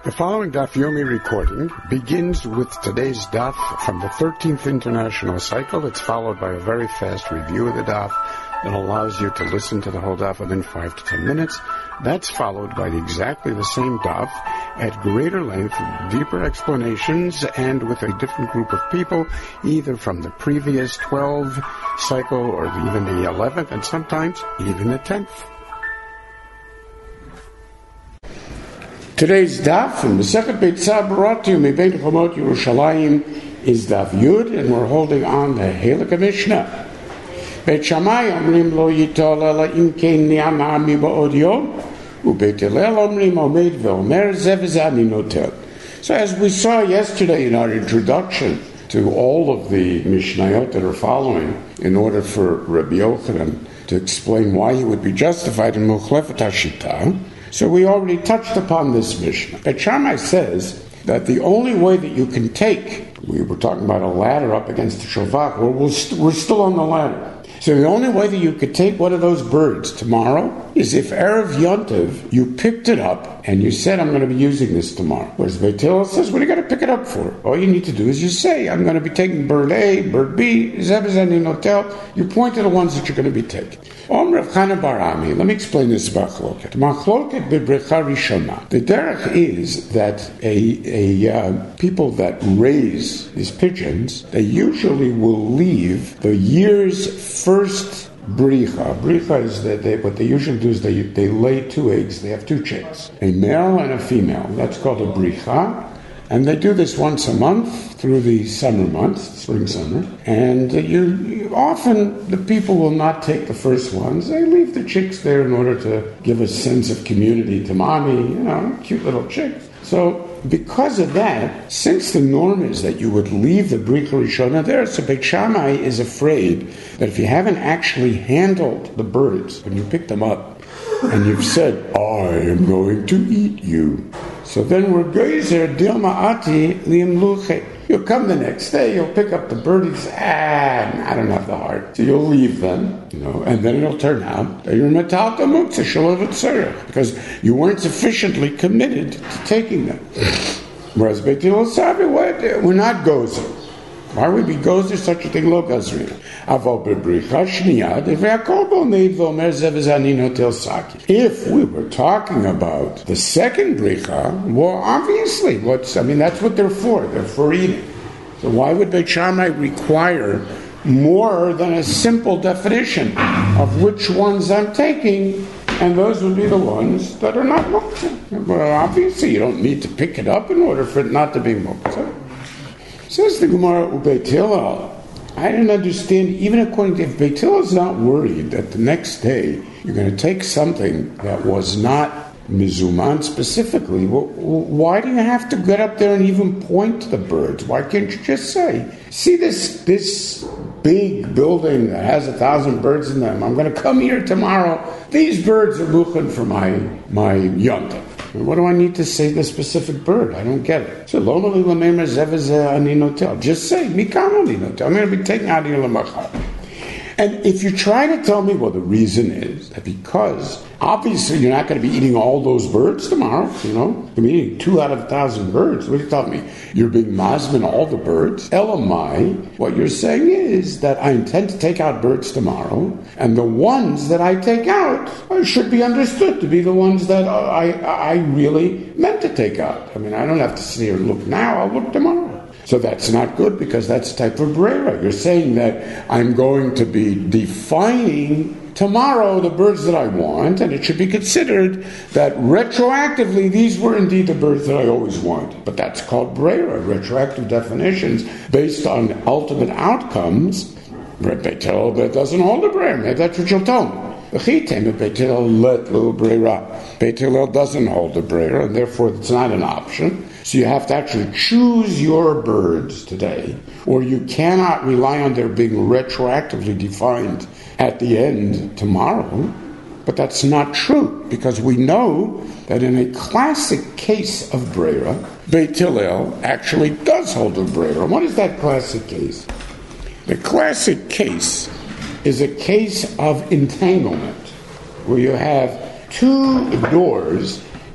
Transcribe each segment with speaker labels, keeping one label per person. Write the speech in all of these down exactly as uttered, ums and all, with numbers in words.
Speaker 1: The following Daf Yomi recording begins with today's Daf from the thirteenth International Cycle. It's followed by a very fast review of the Daf that allows you to listen to the whole Daf within five to ten minutes. That's followed by exactly the same Daf at greater length, deeper explanations, and with a different group of people, either from the previous twelve cycle or even the eleventh, and sometimes even the tenth. Today's daf from the second Beitzah brought to you Mebeit Chomot Yerushalayim is daf Yud, and we're holding on the Halakha Mishnah. Beit Shammai omrim lo yitol ela im kein ni'ama miba'od yom, uBeit Hillel omrim omed ve'omer ze v'zeh ani notel. So as we saw yesterday in our introduction to all of the Mishnayot that are following, in order for Rabbi Yochanan to explain why he would be justified in Muchlefet HaShita, so we already touched upon this Mishnah. Beit Shammai says that the only way that you can take, we were talking about a ladder up against the shovak, well, we're, st- we're still on the ladder. So the only way that you could take one of those birds tomorrow is if Erev Yontiv, you picked it up and you said, I'm going to be using this tomorrow. Whereas Beit Hillel says, what are you going to pick it up for? All you need to do is you say, I'm going to be taking bird A, bird B, Zeb Zani Notel. You point to the ones that you're going to be taking. Om Rav Chana bar Ami, let me explain this machloket. Machloket bebrecha rishona. The derech is that a, a uh, people that raise these pigeons, they usually will leave the year's first bricha. Bricha is that they, what they usually do is they they lay two eggs. They have two chicks, a male and a female. That's called a bricha. And they do this once a month through the summer months, spring, summer. And uh, you, you often, the people will not take the first ones. They leave the chicks there in order to give a sense of community to mommy, you know, cute little chicks. So because of that, since the norm is that you would leave the Bricha Rishona there, so Beit Shammai is afraid that if you haven't actually handled the birds when you pick them up, and you've said, I am going to eat you, so then we're geyser dilma ati liimluche. You'll come the next day, you'll pick up the birdies, ah, I don't have the heart. So you'll leave them, you know, and then it'll turn out that you're metalka muktzah shalav tzarech, because you weren't sufficiently committed to taking them. Whereas Beit Hillel said, we're not gozer. Why would we go through such a thing? Lo gazrin. Aval bebricha shniyah dev'yakol bo meid v'omer ze v'zani notel saki. If we were talking about the second bricha, well, obviously, what's I mean, that's what they're for. They're for eating. So why would Beit Shammai require more than a simple definition of which ones I'm taking? And those would be the ones that are not muktzah. Well, obviously, you don't need to pick it up in order for it not to be muktzah. Says the Gemara, Beit Hillel, I didn't understand, even according to, if Beit Hillel is not worried that the next day you're going to take something that was not mizuman specifically, well, why do you have to get up there and even point to the birds? Why can't you just say, see this this big building that has a thousand birds in them, I'm going to come here tomorrow, these birds are muchen for my, my yontif. What do I need to say the specific bird? I don't get it. So, just say, I'm going to be taken out of your lamachar. And if you try to tell me, well, the reason is that because obviously you're not going to be eating all those birds tomorrow, you know, you're going to be eating two out of a thousand birds. What are you telling me? You're being mazmin all the birds. Elamai, what you're saying is that I intend to take out birds tomorrow, and the ones that I take out should be understood to be the ones that I, I really meant to take out. I mean, I don't have to sit here and look now, I'll look tomorrow. So that's not good because that's a type of brera. You're saying that I'm going to be defining tomorrow the birds that I want, and it should be considered that retroactively these were indeed the birds that I always wanted. But that's called brera, retroactive definitions based on ultimate outcomes. Beit Hillel doesn't hold a brera. Maybe that's what you'll tell me. Beit Hillel doesn't hold a brera, and therefore it's not an option. So you have to actually choose your birds today, or you cannot rely on their being retroactively defined at the end tomorrow. But that's not true, because we know that in a classic case of brera, Beit Hillel actually does hold a brera. What is that classic case? The classic case is a case of entanglement, where you have two doors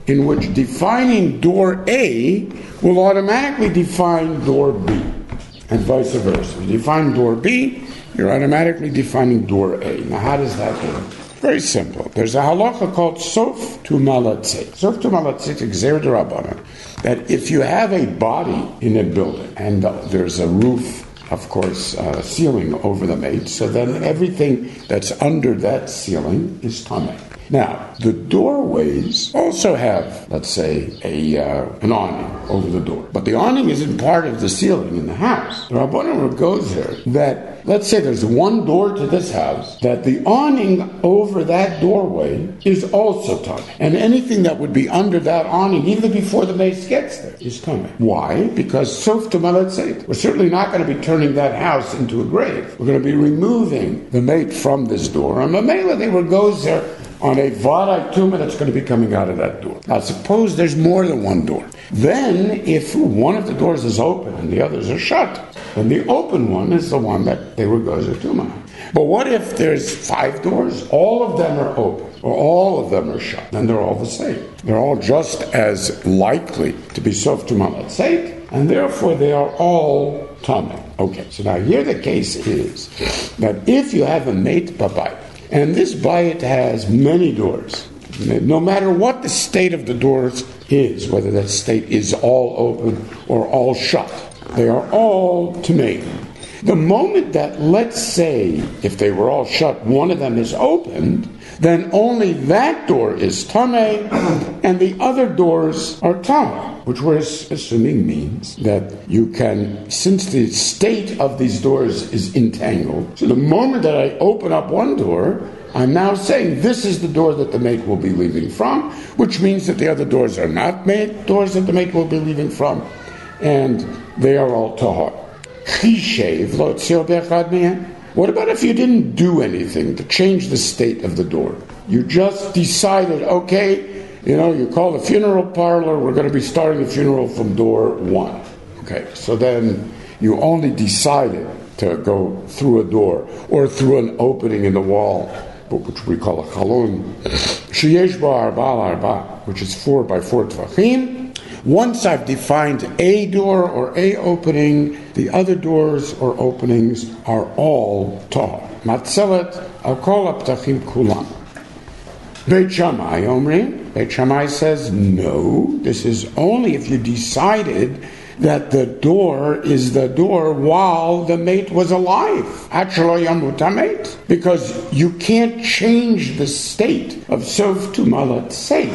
Speaker 1: in which defining door A will automatically define door B, and vice versa. You define door B, you're automatically defining door A. Now, how does that work? Very simple. There's a halacha called sof tu malatzit. Sof tu malatzit gzer d'Rabbanan, that if you have a body in a building and there's a roof, of course, uh, ceiling over the mate, so then everything that's under that ceiling is tameh. Now, the doorways also have, let's say, a uh, an awning over the door. But the awning isn't part of the ceiling in the house. The Rabbanan goes there that, let's say there's one door to this house, that the awning over that doorway is also tameh. And anything that would be under that awning, even before the mace gets there, is tameh. Why? Because sof tu malatzit. We're certainly not going to be turning that house into a grave. We're going to be removing the mate from this door. And Mamela, they were goes there on a Vadai tumah that's going to be coming out of that door. Now, suppose there's more than one door. Then, if one of the doors is open and the others are shut, then the open one is the one that they were gozer tumah. But what if there's five doors? All of them are open, or all of them are shut. Then they're all the same. They're all just as likely to be sof tu malatzit, and therefore they are all tameh. Okay, so now here the case is that if you have a mate babayit, and this bayit has many doors, no matter what the state of the doors is, whether that state is all open or all shut, they are all tameh. The moment that, let's say, if they were all shut, one of them is opened, then only that door is tameh, and the other doors are tameh, which we're assuming means that you can, since the state of these doors is entangled, so the moment that I open up one door, I'm now saying this is the door that the mate will be leaving from, which means that the other doors are not mate doors that the mate will be leaving from, and they are all tahor. What about if you didn't do anything to change the state of the door? You just decided, okay, you know, you call the funeral parlor, we're going to be starting the funeral from door one. Okay, so then you only decided to go through a door or through an opening in the wall, which we call a chalon, sheyesh bo arba al arba, which is four by four tvachim. Once I've defined a door or a opening, the other doors or openings are all tahor. Matzelet al kol haptachim kulam. Beit Shammai omrim. Beit Shammai says no. This is only if you decided that the door is the door while the mate was alive. Achalo yamut hameit. Because you can't change the state of sof tu malatzit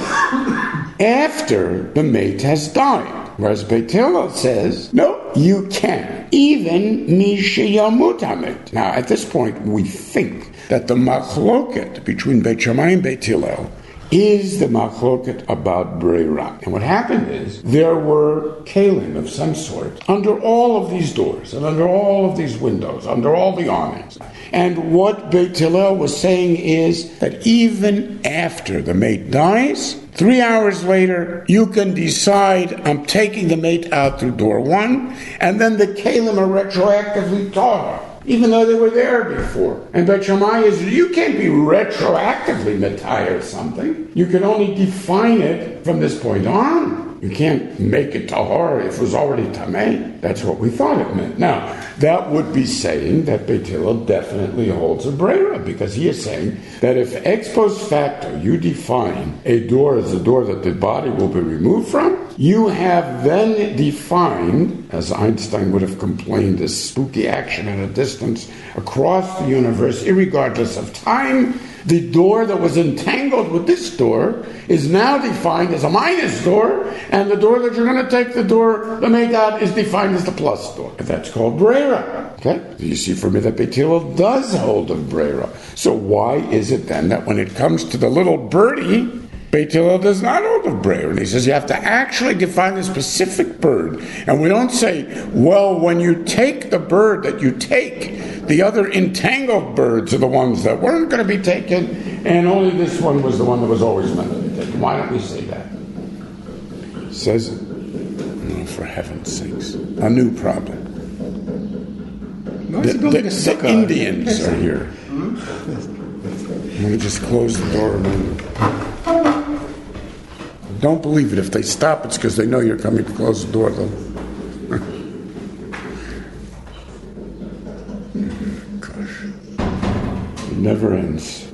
Speaker 1: after the mate has died. Whereas Beit Hillel says, no, you can. Even mishe yamut hameit. Now, at this point, we think that the machloket between Beit Shammai and Beit Hillel is the machloket about breira. And what happened is, there were kalim of some sort under all of these doors, and under all of these windows, under all the awnings. And what Beit Hillel was saying is that even after the mate dies, three hours later, you can decide, I'm taking the mate out through door one, and then the kalim are retroactively tahor, even though they were there before. And Beit Shammai is, you can't be retroactively metayr something. You can only define it from this point on. You can't make it tahor if it was already tameh. That's what we thought it meant. Now, that would be saying that Beit Hillel definitely holds a breira, because he is saying that if ex post facto you define a door as a door that the body will be removed from, you have then defined, as Einstein would have complained, this spooky action at a distance across the universe, irregardless of time. The door that was entangled with this door is now defined as a minus door, and the door that you're going to take the door, the mate out, is defined as the plus door. That's called breira. Okay? You see for me that Beit Hillel does hold of breira. So why is it then that when it comes to the little birdie, Beit Hillel does not hold of breira? And he says you have to actually define the specific bird. And we don't say, well, when you take the bird that you take, the other entangled birds are the ones that weren't going to be taken, and only this one was the one that was always meant to be taken. Why don't we say that? It says, oh, for heaven's sakes, a new problem. The, the, the Indians are here. I'm going to just close the door. Don't believe it. If they stop, it's because they know you're coming to close the door, though. Gosh. It never ends.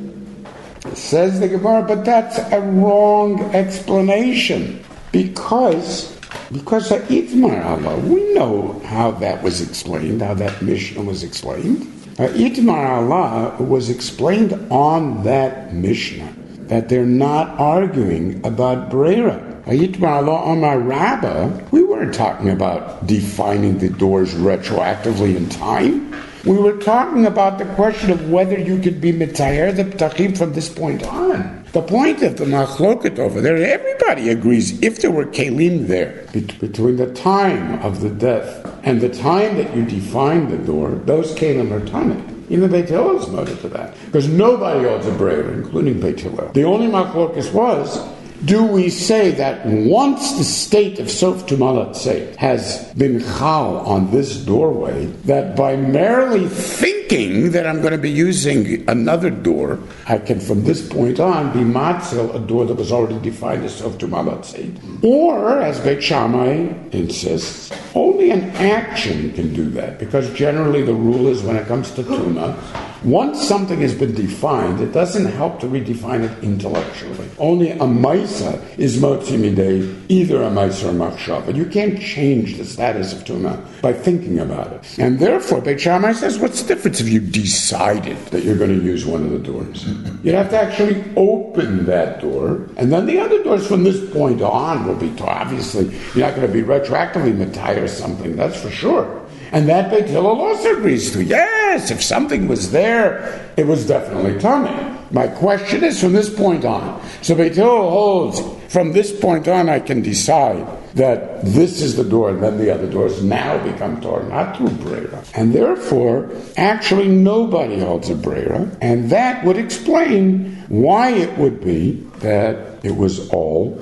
Speaker 1: It says the Gemara, but that's a wrong explanation. Because, because Itmar Allah, we know how that was explained, how that Mishnah was explained. Uh, Itmar Allah was explained on that Mishnah, that they're not arguing about Brera. Itmar Allah Amar Rabbah, we weren't talking about defining the doors retroactively in time. We were talking about the question of whether you could be Mitayer the Ptachim from this point on. The point of the Machloket over there, everybody agrees, if there were Kelim there, between the time of the death and the time that you define the door, those Kelim are Tanit. Even Beit Hillel is noted to that. Because nobody owns a Brera, including Beit Hillel. The only Machloket was, do we say that once the state of Sof Tumalat Seit has been chal on this doorway, that by merely thinking that I'm going to be using another door, I can from this point on be matzil a door that was already defined as Sof Tumalat Seit? Or, as Beit Shammai insists, only an action can do that, because generally the rule is when it comes to Tuma, once something has been defined, it doesn't help to redefine it intellectually. Only a Maisa is Motzi Midei, either a Maisa or Machshav. But you can't change the status of Tuma by thinking about it. And therefore, Beit Shammai says, what's the difference if you decided that you're going to use one of the doors? You have to actually open that door, and then the other doors from this point on will be, obviously, you're not going to be retroactively Matai or something, that's for sure. And that Beit Hillel also agrees to. Yes, if something was there, it was definitely Tameh. My question is from this point on. So Beit Hillel holds, from this point on I can decide that this is the door and then the other doors now become Torah, not through Brera. And therefore, actually nobody holds a Brera, and that would explain why it would be that it was all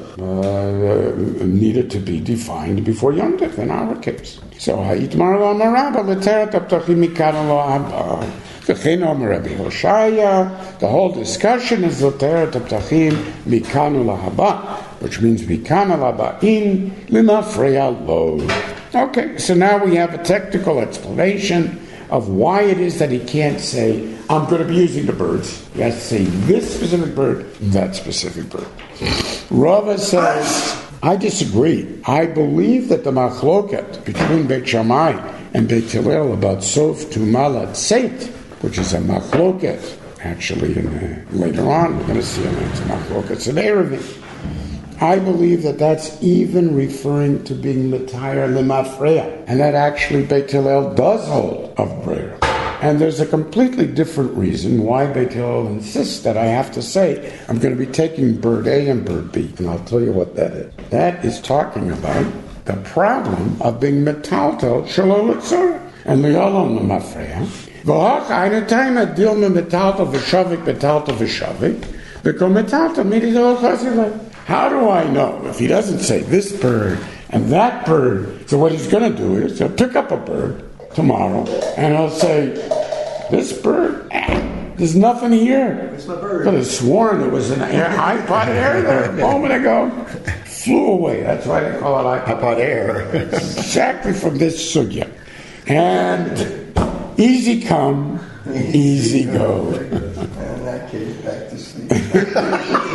Speaker 1: uh, needed to be defined before Yom Tov in our case. So, Ha'itmar lo amarabba l'teret ha'ptachim mikan lo haba. V'chein omer Rabbi Hoshaya. The whole discussion is l'teret ha'ptachim mikan lo haba, which means mikan lo haba'in l'mafreya lo. Okay, so now we have a technical explanation of why it is that he can't say, I'm going to be using the birds. He has to say this specific bird, that specific bird. Rava says, I disagree. I believe that the machloket between Beit Shammai and Beit Hillel about Sof Tumalat Seit, which is a machloket, actually in the, later on we're going to see a machloket Sederevim. I believe that that's even referring to being L'Tayr L'Mafreya, and that actually Beit Hillel does hold of Brera. And there's a completely different reason why Beit Hillel insists that I have to say I'm going to be taking bird A and bird B, and I'll tell you what that is. That is talking about the problem of being metaltel shalom l'tzorah and li'olam l'mafreya. V'hach eine time a deal me metaltel v'shavik metaltel v'shavik v'kom metaltel mididol chazilay. How do I know if he doesn't say this bird and that bird? So what he's going to do is he'll pick up a bird tomorrow and he'll say, this bird, eh, there's nothing here.
Speaker 2: It's my bird.
Speaker 1: I could have sworn there was an air, iPod Air there a moment ago. Flew away. That's why they call it iPod,
Speaker 2: iPod Air.
Speaker 1: Exactly from this sugya. And easy come, easy go.
Speaker 2: In that case, back to sleep.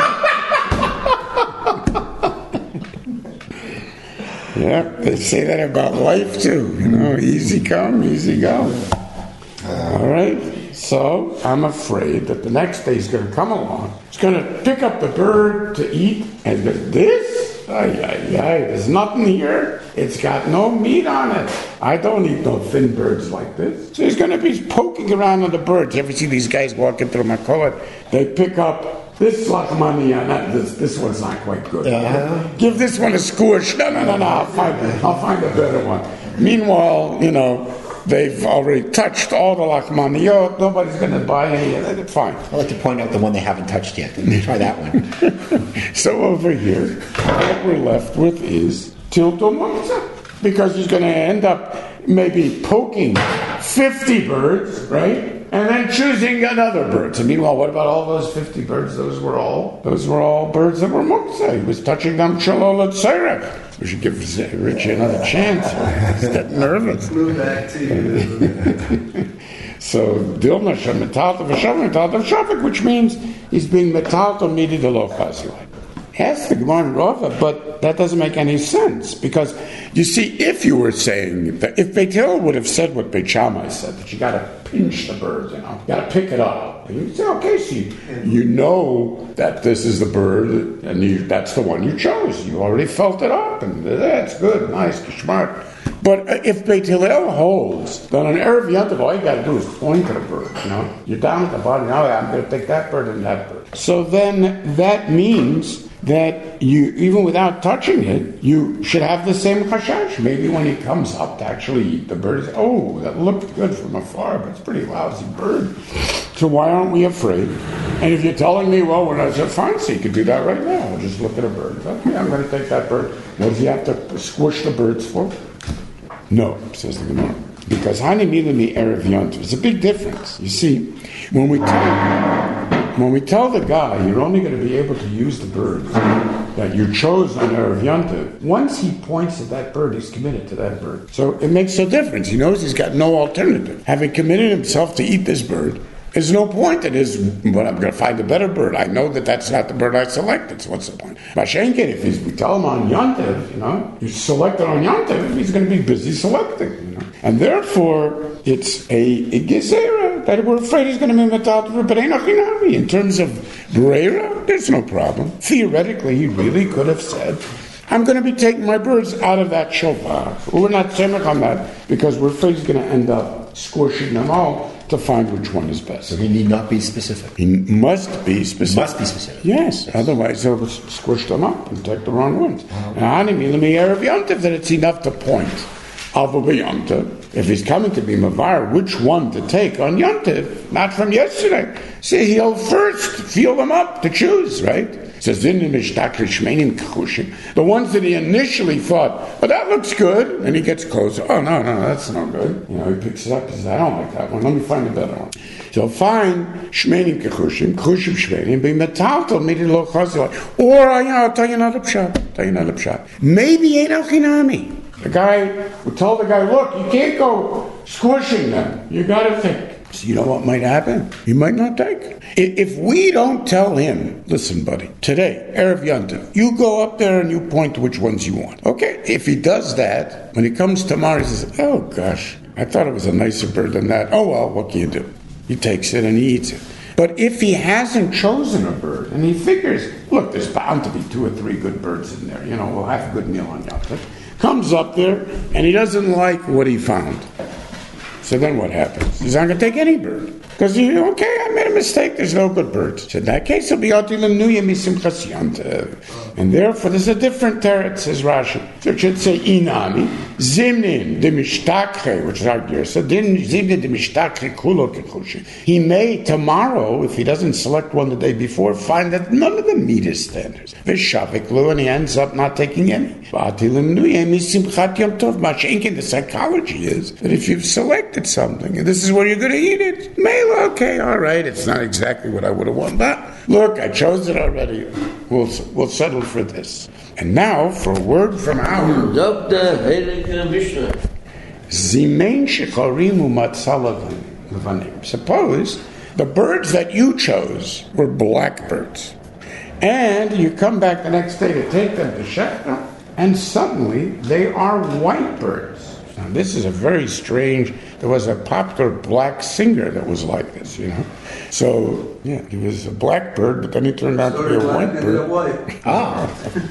Speaker 1: Yeah, they say that about life too. You know, easy come, easy go. All right? So, I'm afraid that the next day he's going to come along. He's going to pick up the bird to eat, and this? Ay, ay, ay, there's nothing here. It's got no meat on it. I don't eat no thin birds like this. So he's going to be poking around on the birds. You ever see these guys walking through Makolet? They pick up this lachmania, not this. This one's not quite good.
Speaker 2: Uh-huh.
Speaker 1: Give this one a squish. No, no, no, no. I'll find, I'll find a better one. Meanwhile, you know, they've already touched all the lachmaniyot. Nobody's going to buy any of it. Fine.
Speaker 3: I'd like to point out the one they haven't touched yet. Try that one.
Speaker 1: So over here, what we're left with is tiltul mamza, because he's going to end up maybe poking fifty birds, right? and then choosing another bird. So meanwhile, what about all those fifty birds? Those were all those were all birds that were muktzah. He was touching them shalol tzarech. We should give Richie another chance. He's getting nervous.
Speaker 2: Flew back to you.
Speaker 1: So Dilma Shem Metalta V'Shavim Metalta V'Shavik, which means he's being Metalta Midi Delo Chazilai. Ask the Gemara in Rava, but that doesn't make any sense, because you see, if you were saying that, if Beit Hillel would have said what Beit Shammai said, that you got to pinch the bird, you know, got to pick it up, and you say, okay, so you, you know that this is the bird, and you, that's the one you chose. You already felt it up, and that's good, nice, smart. But if Beit Hillel holds that on Erev Yantav, all you got to do is point at a bird, you know, you're down at the bottom, now I'm going to take that bird and that bird. So then that means that you, even without touching it, you should have the same chashash. Maybe when he comes up to actually eat the bird, oh, that looked good from afar, but it's a pretty lousy bird. So why aren't we afraid? And if you're telling me, well, we're not so fine, so you could do that right now. We'll just look at a bird. Okay, I'm going to take that bird. What does he have to squish the birds for? No, says the Gemara. Because Hani Milimi Erev Yontiv. It's a big difference. You see, when we tell when we tell the guy you're only going to be able to use the bird that you chose on Erev Yontiv, once he points at that bird, he's committed to that bird. So it makes no difference. He knows he's got no alternative. Having committed himself to eat this bird, there's no point in his, but I'm going to find a better bird. I know that that's not the bird I selected, so what's the point? Mashenkin, if he's, we tell him on Yontiv, you know, you selected on Yontiv, he's going to be busy selecting, you know. And therefore, it's a, a gezerah that we're afraid he's going to be metal to Rebbeinu. In terms of Breira, there's no problem. Theoretically, he really could have said, I'm going to be taking my birds out of that shofar. We're not semech on that because we're afraid he's going to end up squishing them all to find which one is best.
Speaker 3: So he need not be specific.
Speaker 1: He must be specific.
Speaker 3: Must be specific.
Speaker 1: Yes, yes. Otherwise he'll squish them up and take the wrong ones. And that it's enough to point. If he's coming to be Mavar, which one to take on Yontiv, not from yesterday. See, he'll first feel them up to choose, right? Says the ones that he initially thought, but that looks good, and he gets closer. Oh no, no, that's no good. You know, he picks it up and says, I don't like that one. Let me find a better one. So find shmenim kechushim, kechushim shmenim, be metaltal midi lo chazilai. Or I'll tell you another pshat. Tell you another pshat. Maybe ain't alchinami. The guy would tell the guy, look, you can't go squishing them. You got to think. So you know what might happen? He might not take it. If we don't tell him, listen, buddy, today, Erev Yantav, you go up there and you point to which ones you want. Okay? If he does that, when he comes tomorrow, he says, oh gosh, I thought it was a nicer bird than that. Oh well, what can you do? He takes it and he eats it. But if he hasn't chosen a bird, and he figures, look, there's bound to be two or three good birds in there, you know, we'll have a good meal on Yantav. Comes up there, and he doesn't like what he found. So then what happens? He's not going to take any bird. Because, okay, I made a mistake, there's no good birds. So in that case, it'll be Otilim Nuya Misim Chasyanta. And therefore, there's a different teretz, says Rashi. So it should say, Inami, Zimnim, de Mishtakhe, which is our gear. So then, Zimnim, de Mishtakhe, Kulo Kechushi. He may, tomorrow, if he doesn't select one the day before, find that none of them meet his standards. Vishavik Lu, and he ends up not taking any. Otilim Nuya Misim Chat Yom Tov. Mashenkin, the psychology is that if you've selected something, and this is where you're going to eat it, may okay, all right, it's not exactly what I would have wanted, but look, I chose it already. We'll we'll settle for this. And now for a word from our Zimein Shecharimu Matzalav. Suppose the birds that you chose were blackbirds, and you come back the next day to take them to Shechna, and suddenly they are white birds. Now, this is a very strange, there was a popular black singer that was like this, you know. So, yeah, he was a black bird, but then he turned out to be a white bird.
Speaker 2: White.
Speaker 1: Ah.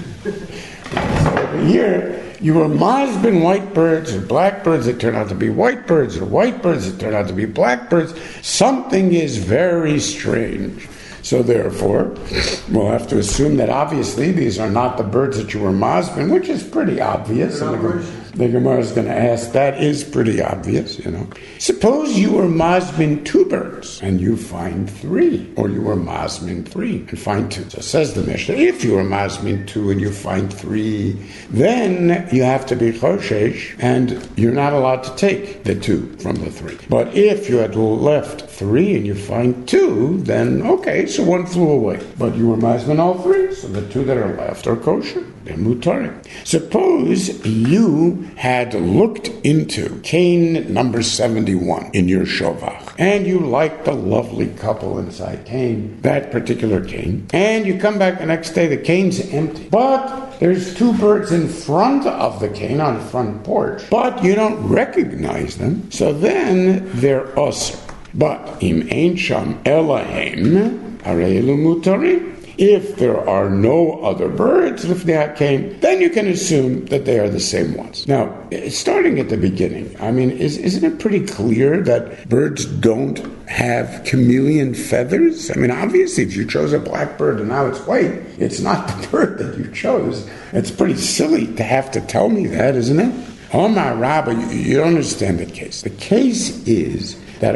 Speaker 1: So here, you were Mazbin white birds or black birds that turn out to be white birds, or white birds that turn out to be black birds. Something is very strange. So therefore, we'll have to assume that obviously these are not the birds that you were Mazbin, which is pretty obvious.
Speaker 2: They're not Persian.
Speaker 1: The Gemara is going to ask, that is pretty obvious, you know. Suppose you were masmin two birds and you find three, or you were masmin three and find two. So says the Mishnah, if you were masmin two and you find three, then you have to be choshesh and you're not allowed to take the two from the three. But if you had left three and you find two, then okay, so one flew away. But you were masmin all three, so the two that are left are kosher. They're mutarim. Suppose you had looked into cane number seventy-one in your shovach, and you liked the lovely couple inside cane, that particular cane, and you come back the next day, the cane's empty. But there's two birds in front of the cane on the front porch, but you don't recognize them, so then they're usr. But im ein sham elahem harei mutarim. If there are no other birds, if they came, then you can assume that they are the same ones. Now, starting at the beginning, I mean, is, isn't it pretty clear that birds don't have chameleon feathers? I mean, obviously, if you chose a black bird and now it's white, it's not the bird that you chose. It's pretty silly to have to tell me that, isn't it? Oh, my Rabbi, you, you don't understand the case. The case is that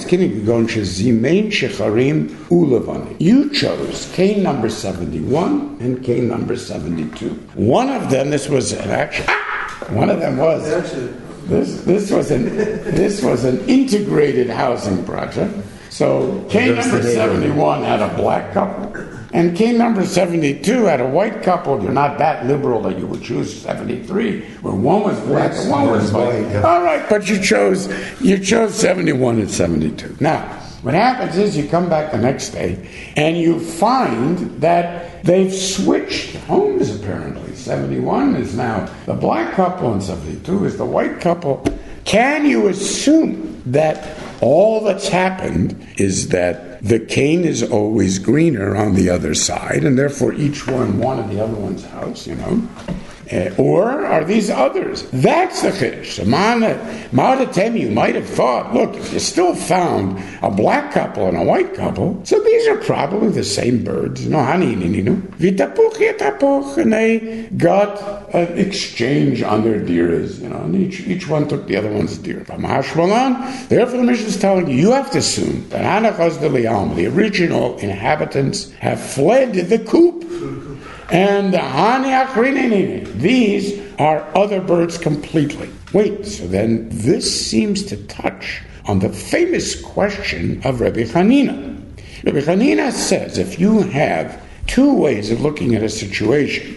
Speaker 1: you chose cane number seventy-one and cane number seventy-two. One of them, this was an action. One of them was this. This was an this was an integrated housing project. So cane number seventy-one had a black couple, and cane number seventy-two had a white couple. You're not that liberal that you would choose seventy-three, where one was black and one was white. All right, but you chose you chose seventy-one and seventy-two. Now, what happens is you come back the next day and you find that they've switched homes. Apparently, seventy-one is now the black couple and seventy-two is the white couple. Can you assume that all that's happened is that the cane is always greener on the other side, and therefore each one wanted the other one's house, you know? Uh, or are these others? That's the chiddush. So Ma'adatem, you might have thought, look, if you still found a black couple and a white couple, so these are probably the same birds. No, honey, vitapuch yatapuch, and they got an exchange on their diras, you know, and each, each one took the other one's dira. Therefore, the Mishnah is telling you, you have to assume that Hanachas de Liam, the original inhabitants, have fled the coop. And the these are other birds completely. Wait, so then this seems to touch on the famous question of Rabbi Hanina. Rabbi Hanina says if you have two ways of looking at a situation,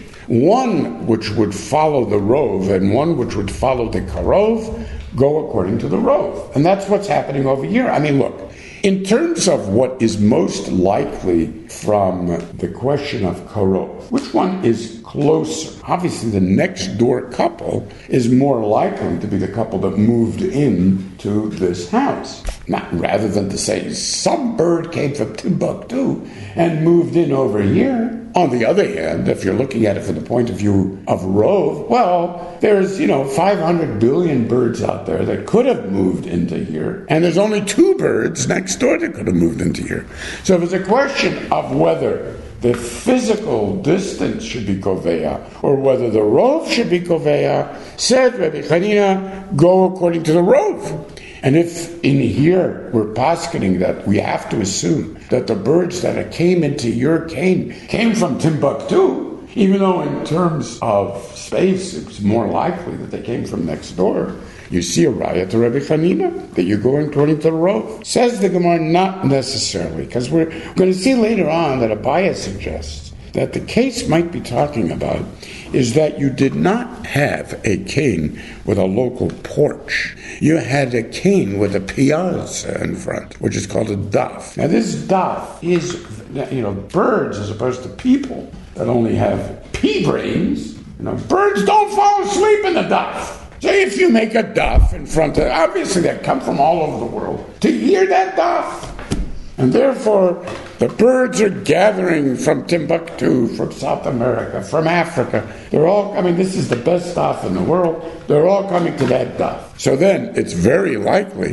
Speaker 1: one which would follow the rove and one which would follow the karov, go according to the rove. And that's what's happening over here. I mean, look, in terms of what is most likely from the question of karov, which one is closer? Obviously, the next door couple is more likely to be the couple that moved in to this house. Not rather than to say some bird came from Timbuktu and moved in over here. On the other hand, if you're looking at it from the point of view of rove, well, there's, you know, five hundred billion birds out there that could have moved into here, and there's only two birds next door that could have moved into here. So if it's a question of whether the physical distance should be koveya or whether the rove should be koveya, said Rabbi Hanina, go according to the rove. And if in here we're posketing that we have to assume that the birds that came into your cane came from Timbuktu, even though in terms of space it's more likely that they came from next door, you see a raya to Rabbi Hanina that you're going according to the rove. Says the Gemara, not necessarily, because we're going to see later on that Abaya suggests that the case might be talking about is that you did not have a cane with a local porch. You had a cane with a piazza in front, which is called a daf. Now this daf is, you know, birds as opposed to people that only have pea brains. You know, birds don't fall asleep in the daf. So if you make a daf in front of, obviously they come from all over the world to hear that daf. And therefore, the birds are gathering from Timbuktu, from South America, from Africa. They're all, I mean, this is the best daf in the world. They're all coming to that daf. So then, it's very likely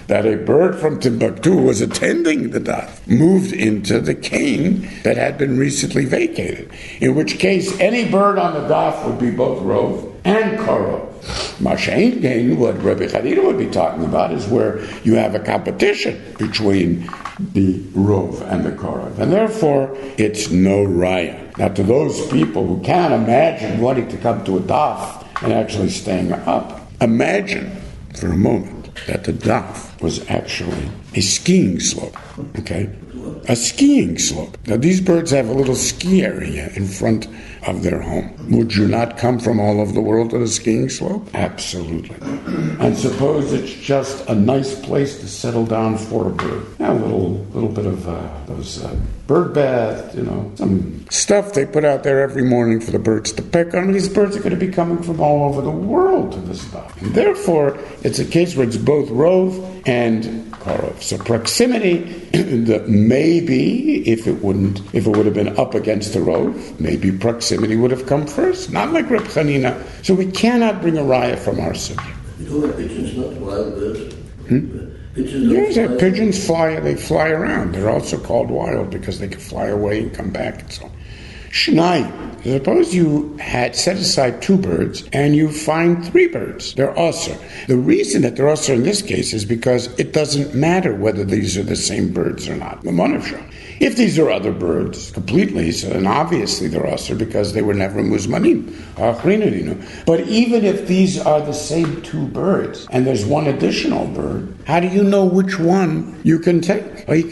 Speaker 1: that a bird from Timbuktu was attending the daf, moved into the cane that had been recently vacated, in which case any bird on the daf would be both rov and korov. Mashain Gain, what Rabbi Chanina would be talking about is where you have a competition between the rov and the korov, and therefore it's no raya. Now, to those people who can't imagine wanting to come to a daf and actually staying up, imagine for a moment that the daf was actually a skiing slope, okay? A skiing slope. Now, these birds have a little ski area in front of their home. Would you not come from all over the world to the skiing slope? Absolutely. And suppose it's just a nice place to settle down for a bird. Now, a little, little bit of uh, those uh, bird bath, you know, some stuff they put out there every morning for the birds to pick on. These birds are going to be coming from all over the world to this stuff. And therefore, it's a case where it's both rov and korov. So proximity, the maybe if it wouldn't, if it would have been up against the rov, maybe proximity would have come first. Not like Reb Chanina. So we cannot bring a raya from our sugya.
Speaker 4: You know, pigeons not wild birds.
Speaker 1: Hmm?
Speaker 4: Pigeons
Speaker 1: yes,
Speaker 4: fly
Speaker 1: pigeons fly. They fly around. They're also called wild because they can fly away and come back and so on. Shnai. Suppose you had set aside two birds and you find three birds. They're usher. The reason that they're usher in this case is because it doesn't matter whether these are the same birds or not. If these are other birds completely, so then obviously they're usher because they were never muzmanim. But even if these are the same two birds and there's one additional bird, how do you know which one you can take? You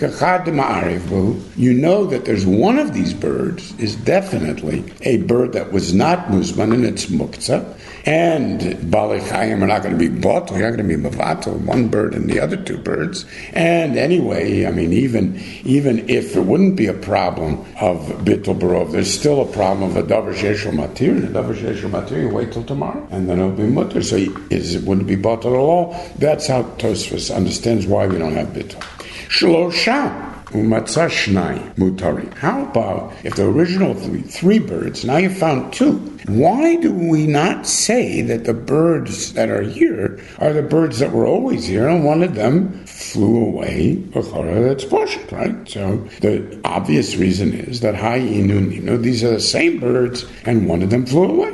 Speaker 1: know that there's one of these birds is definitely a bird that was not muzman and it's muktzah, and Balei Chayim are not going to be bought, they're not going to be mavato, one bird and the other two birds. And anyway, I mean, even even if there wouldn't be a problem of bittul barov, there's still a problem of a davar sheshul matir, and a davar sheshul matir, you wait till tomorrow, and then it'll be mutter. So is, it wouldn't be bought at all. That's how Tosfos understands why we don't have bittul. Shlosha. Umatzah shnai mutari. How about if the original three, three birds, now you found two? Why do we not say that the birds that are here are the birds that were always here and one of them flew away? That's bullshit, right? So the obvious reason is that hai inu nino, these are the same birds and one of them flew away.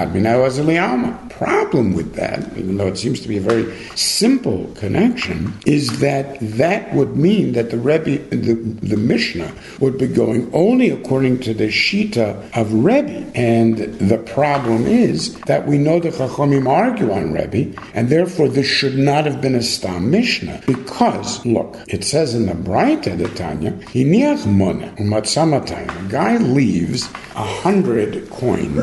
Speaker 1: Problem with that, even though it seems to be a very simple connection, is that that would mean that the Rebbe, the, the Mishnah would be going only according to the Shita of Rebbe. And the problem is that we know the Chachamim argue on Rebbe, and therefore this should not have been a Stam Mishnah. Because, look, it says in the Braita, the Tanya, Hiniach Mona, Umatzamatayim, a guy leaves a hundred coins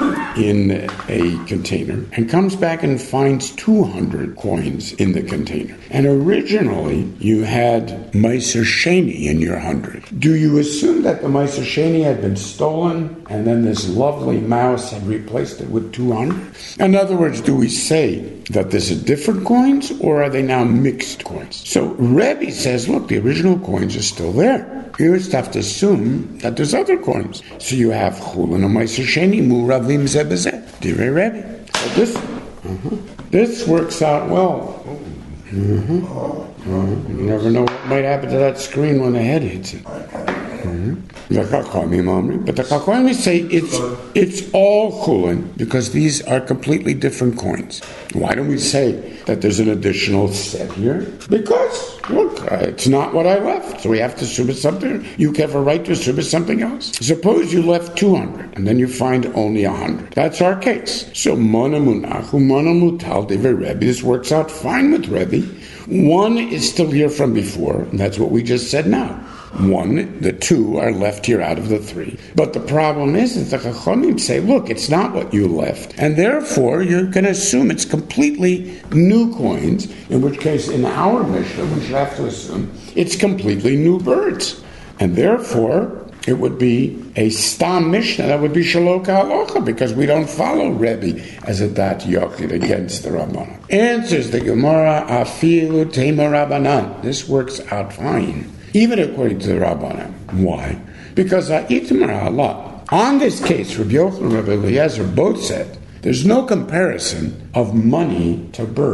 Speaker 1: in a container and comes back and finds two hundred coins in the container. And originally, you had Meiser Sheni in your hundred. Do you assume that the Meiser Sheni had been stolen and then this lovely mouse had replaced it with two hundred? In other words, do we say that this is different coins or are they now mixed coins? So Rebbe says, look, the original coins are still there. You just have to assume that there's other coins. So you have Chulin and Meiser Sheni, Muravim Zebezeh, Direi Rebbe. So this, uh-huh. this works out well. Mm-hmm. Uh-huh. You never know what might happen to that screen when the head hits it. Mm-hmm. The Chachamim, but the Chachamim say it's it's all chulin because these are completely different coins. Why don't we say that there's an additional set here? Because look, uh, it's not what I left, so we have to assume it's something. You have a right to assume it's something else. Suppose you left two hundred and then you find only one hundred. That's our case. So Mona Munachu, Mona Mutal, Dever Rebbe. This works out fine with Rebbe. One is still here from before, and that's what we just said now. One, the two are left here out of the three. But the problem is that the Chachamim say, look, it's not what you left. And therefore, you're going to assume it's completely new coins, in which case, in our Mishnah, we should have to assume it's completely new birds. And therefore, it would be a Stam Mishnah, that would be Shalok HaHalacha, because we don't follow Rebbe as a Dat Yochid against the Rabbanan. Answers the Gemara, Afilu Tema Rabbanan. This works out fine, even according to the Rabbanan. Why? Because Itmar Allah. On this case, Rabbi Yochanan and Rabbi Eliezer both said, there's no comparison of money to birds.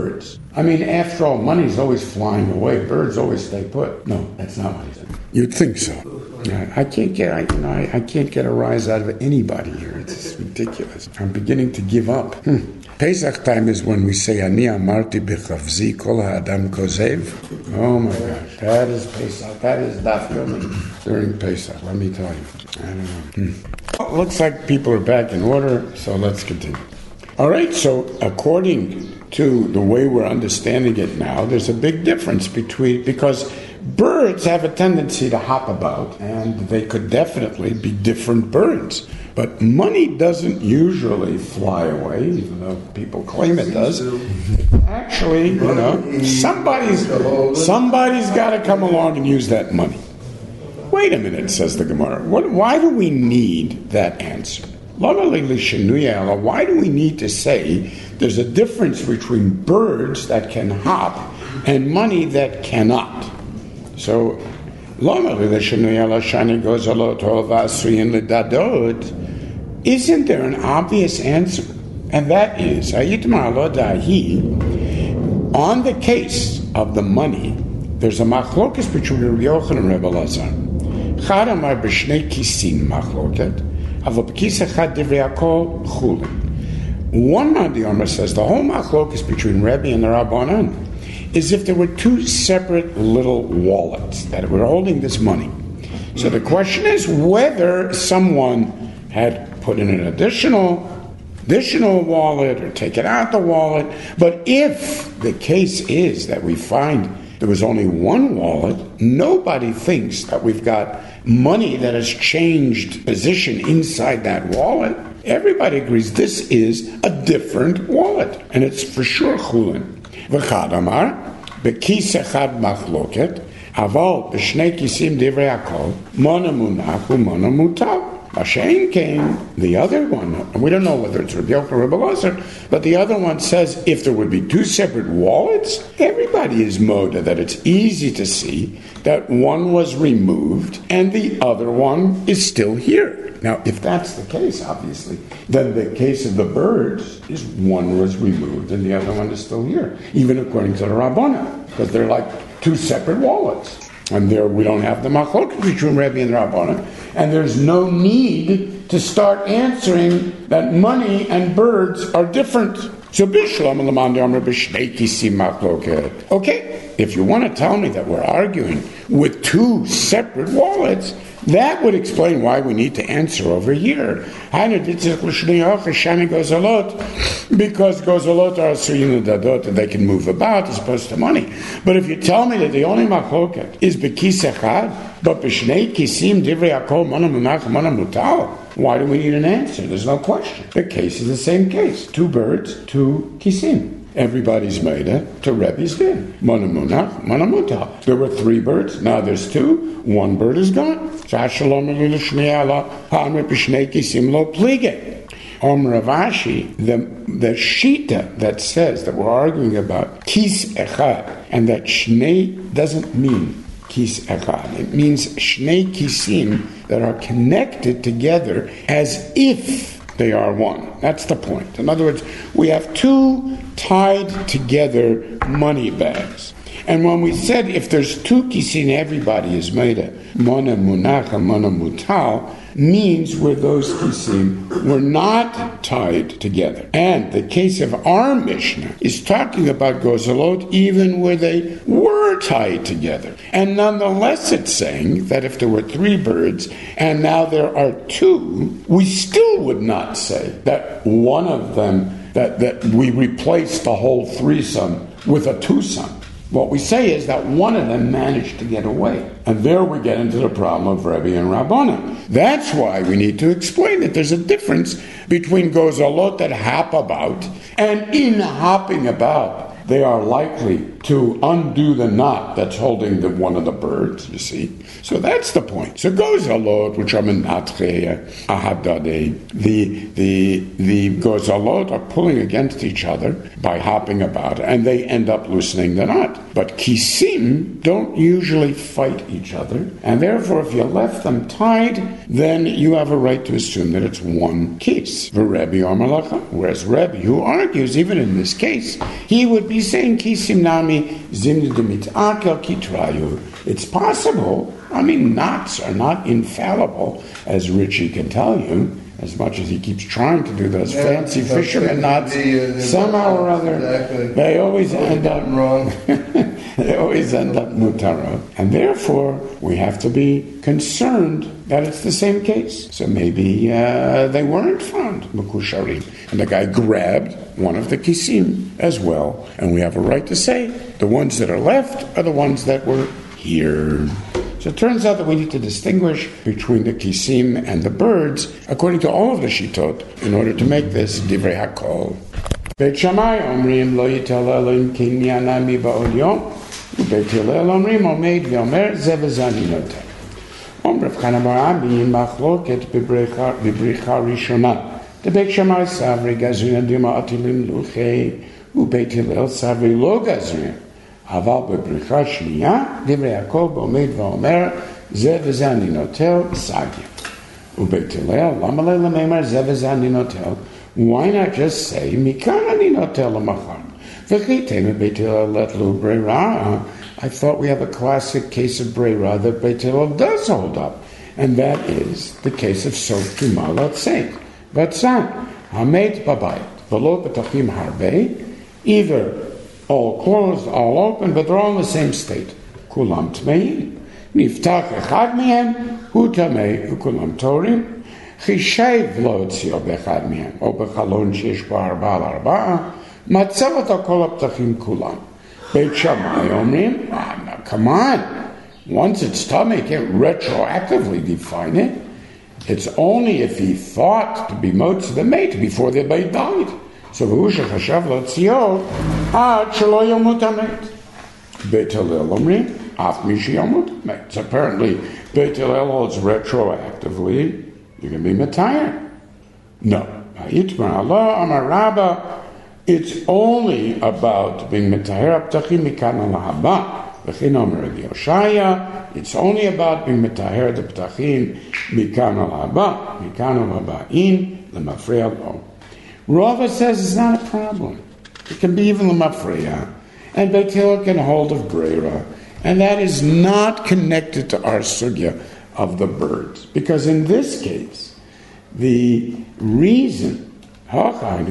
Speaker 1: I mean, after all, money's always flying away. Birds always stay put. No, that's not what he said. You'd think so. I can't get, I, you know, I, I can't get a rise out of anybody here. It's ridiculous. I'm beginning to give up. Hmm. Pesach time is when we say Ani Amarti B'Chavzi Kol Ha'Adam Kozev. Oh my gosh, that is Pesach. That is Daf Yomi during Pesach. Let me tell you. I don't know. Hmm. Well, looks like people are back in order, so let's continue. All right. So according to the way we're understanding it now, there's a big difference between because birds have a tendency to hop about, and they could definitely be different birds. But money doesn't usually fly away, even though people claim it does. Actually, you know, somebody's somebody's got to come along and use that money. Wait a minute, says the Gemara. What, why do we need that answer? Why do we need to say there's a difference between birds that can hop and money that cannot? So, isn't there an obvious answer? And that is, on the case of the money, there's a machlokas between Rabbi Yochanan and Rabbi Elazar. Chad amar b'shnei kisim machloket, aval b'kis echad divrei hakol chulin. One of the Omer says the whole machlokas between Rebbe and the Rabbanan is if there were two separate little wallets that were holding this money. So the question is whether someone had put in an additional additional wallet or taken out the wallet. But if the case is that we find there was only one wallet, nobody thinks that we've got money that has changed position inside that wallet. Everybody agrees this is a different wallet, and it's for sure chulin. V'chad amar, b'kis echad machloket, aval b'shnei kisim divrei hakol, mona munach u'mona mutal. Mashain came, the other one, and we don't know whether it's Rabbi Yochanan or Rabbi Elazar, but the other one says if there would be two separate wallets, everybody is moda that it's easy to see that one was removed and the other one is still here. Now, if that's the case, obviously, then the case of the birds is one was removed and the other one is still here, even according to the Rabbana, because they're like two separate wallets. And there we don't have the machlokas between Rebbe and the Rabbana, and there's no need to start answering that money and birds are different. So okay, if you want to tell me that we're arguing with two separate wallets, that would explain why we need to answer over here. Because gozalot are asuyim dadot, and they can move about as opposed to money. But if you tell me that the only machloket is bekis echad, but b'shnei kisim divrei hakol mana munach mana mutal, why do we need an answer? There's no question. The case is the same case. Two birds, two kisim. Everybody's made it to Rebbe's din. Mana munach, mana mutal. There were three birds, now there's two. One bird is gone. Shalom l'shmi'ala ha'amr b'shnei kisim lo plige. Om Ravashi, the the shita that says that we're arguing about kis echad, and that shnei doesn't mean kis echad. It means shnei kisim that are connected together as if they are one. That's the point. In other words, we have two tied together money bags. And when we said if there's two kisim, everybody is made a mana munach, mana mutal, means where those kisim were not tied together. And the case of our Mishnah is talking about gozalot even where they were tied together. And nonetheless it's saying that if there were three birds and now there are two, we still would not say that one of them, that, that we replaced the whole threesome with a twosome. What we say is that one of them managed to get away. And there we get into the problem of Rebbe and Rabbana. That's why we need to explain that there's a difference between gozalot that hop about, and in hopping about, they are likely to undo the knot that's holding the, one of the birds, you see. So that's the point. So gozalot, which are menatche, ahadade, the, the, the gozalot are pulling against each other by hopping about, and they end up loosening the knot. But kisim don't usually fight each other, and therefore if you left them tied, then you have a right to assume that it's one kis. For Rebbe or Malacha. Whereas Rebbe, who argues, even in this case, he would be saying kisim nami zimnu demit'akel kitrayu. It's possible. I mean, knots are not infallible, as Richie can tell you. As much as he keeps trying to do those
Speaker 2: Yeah,
Speaker 1: fancy
Speaker 2: so
Speaker 1: fisherman knots,
Speaker 2: the, uh, the
Speaker 1: somehow or other,
Speaker 2: exactly.
Speaker 1: they always end up
Speaker 2: wrong.
Speaker 1: they always end up mutaro. And therefore, we have to be concerned that it's the same case. So maybe uh, they weren't found, Mukusharim. And the guy grabbed one of the kisim as well. And we have a right to say the ones that are left are the ones that were here. So it turns out that we need to distinguish between the kisim and the birds according to all of the shitot in order to make this divrei hakol. Beit Shammai omrim lo yitel elohim kinyan mi ba'ol yom u'beit Hillel omrim omeid v'omer ze v'zani noten. Om Rav Chana bar Abi machloket b'bricha rishona. The Beit Shammai savri gazrin adima atilim luchei u'beit Hillel savri lo gazrin. אבל בבריכה שנייה, דברי הכל בעומד ואומר, זה וזה אני נוטל, סגיה. ובית הלל, למה לי למאמר, זה וזה אני נוטל? Why not just say, מכאן אני נוטל למחר? וכי תימא בית הלל let לו ברירה. I thought we have a classic case of ברירה that בית הלל does hold up. And that is the case of סוף תומה לצאת. בצד, המת בבית, ולא בתחים הרבה, either all closed, all open, but they're all in the same state. Kulam tmein. Niftach echad mihem, hu tamei, ukulam torim. Chishev lo tzio bechad mihem, o bechalon shesh bo arba al arba, matzavat akol aptachim kulam. Beit Shammai omrim, ah, now come on. Once it's tamei, you can't retroactively define it. It's only if he thought to be motz the mate before the mate died. So v'husha chashav lo tzio, ad shelo yomut hamet. Beit Hillel omrim, af mi sheyomut hamet. So apparently, Beit Hillel holds retroactively, you can be metayer. No. Ha'itmar Allah amar Rabba, it's only about being metayer aptachim mikan al haba. V'chin omer Rabbi Yoshaya, it's only about being metayer the ptachim mikan al haba, mikan al haba'in, lemafreya lo. Rava says it's not a problem. It can be even l'mafreya. And Beit Hillel can hold of breira. And that is not connected to our sugya of the birds. Because in this case, the reason, well, I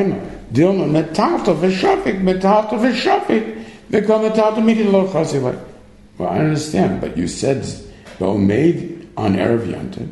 Speaker 1: understand, but you said, made on Erev Yantiv.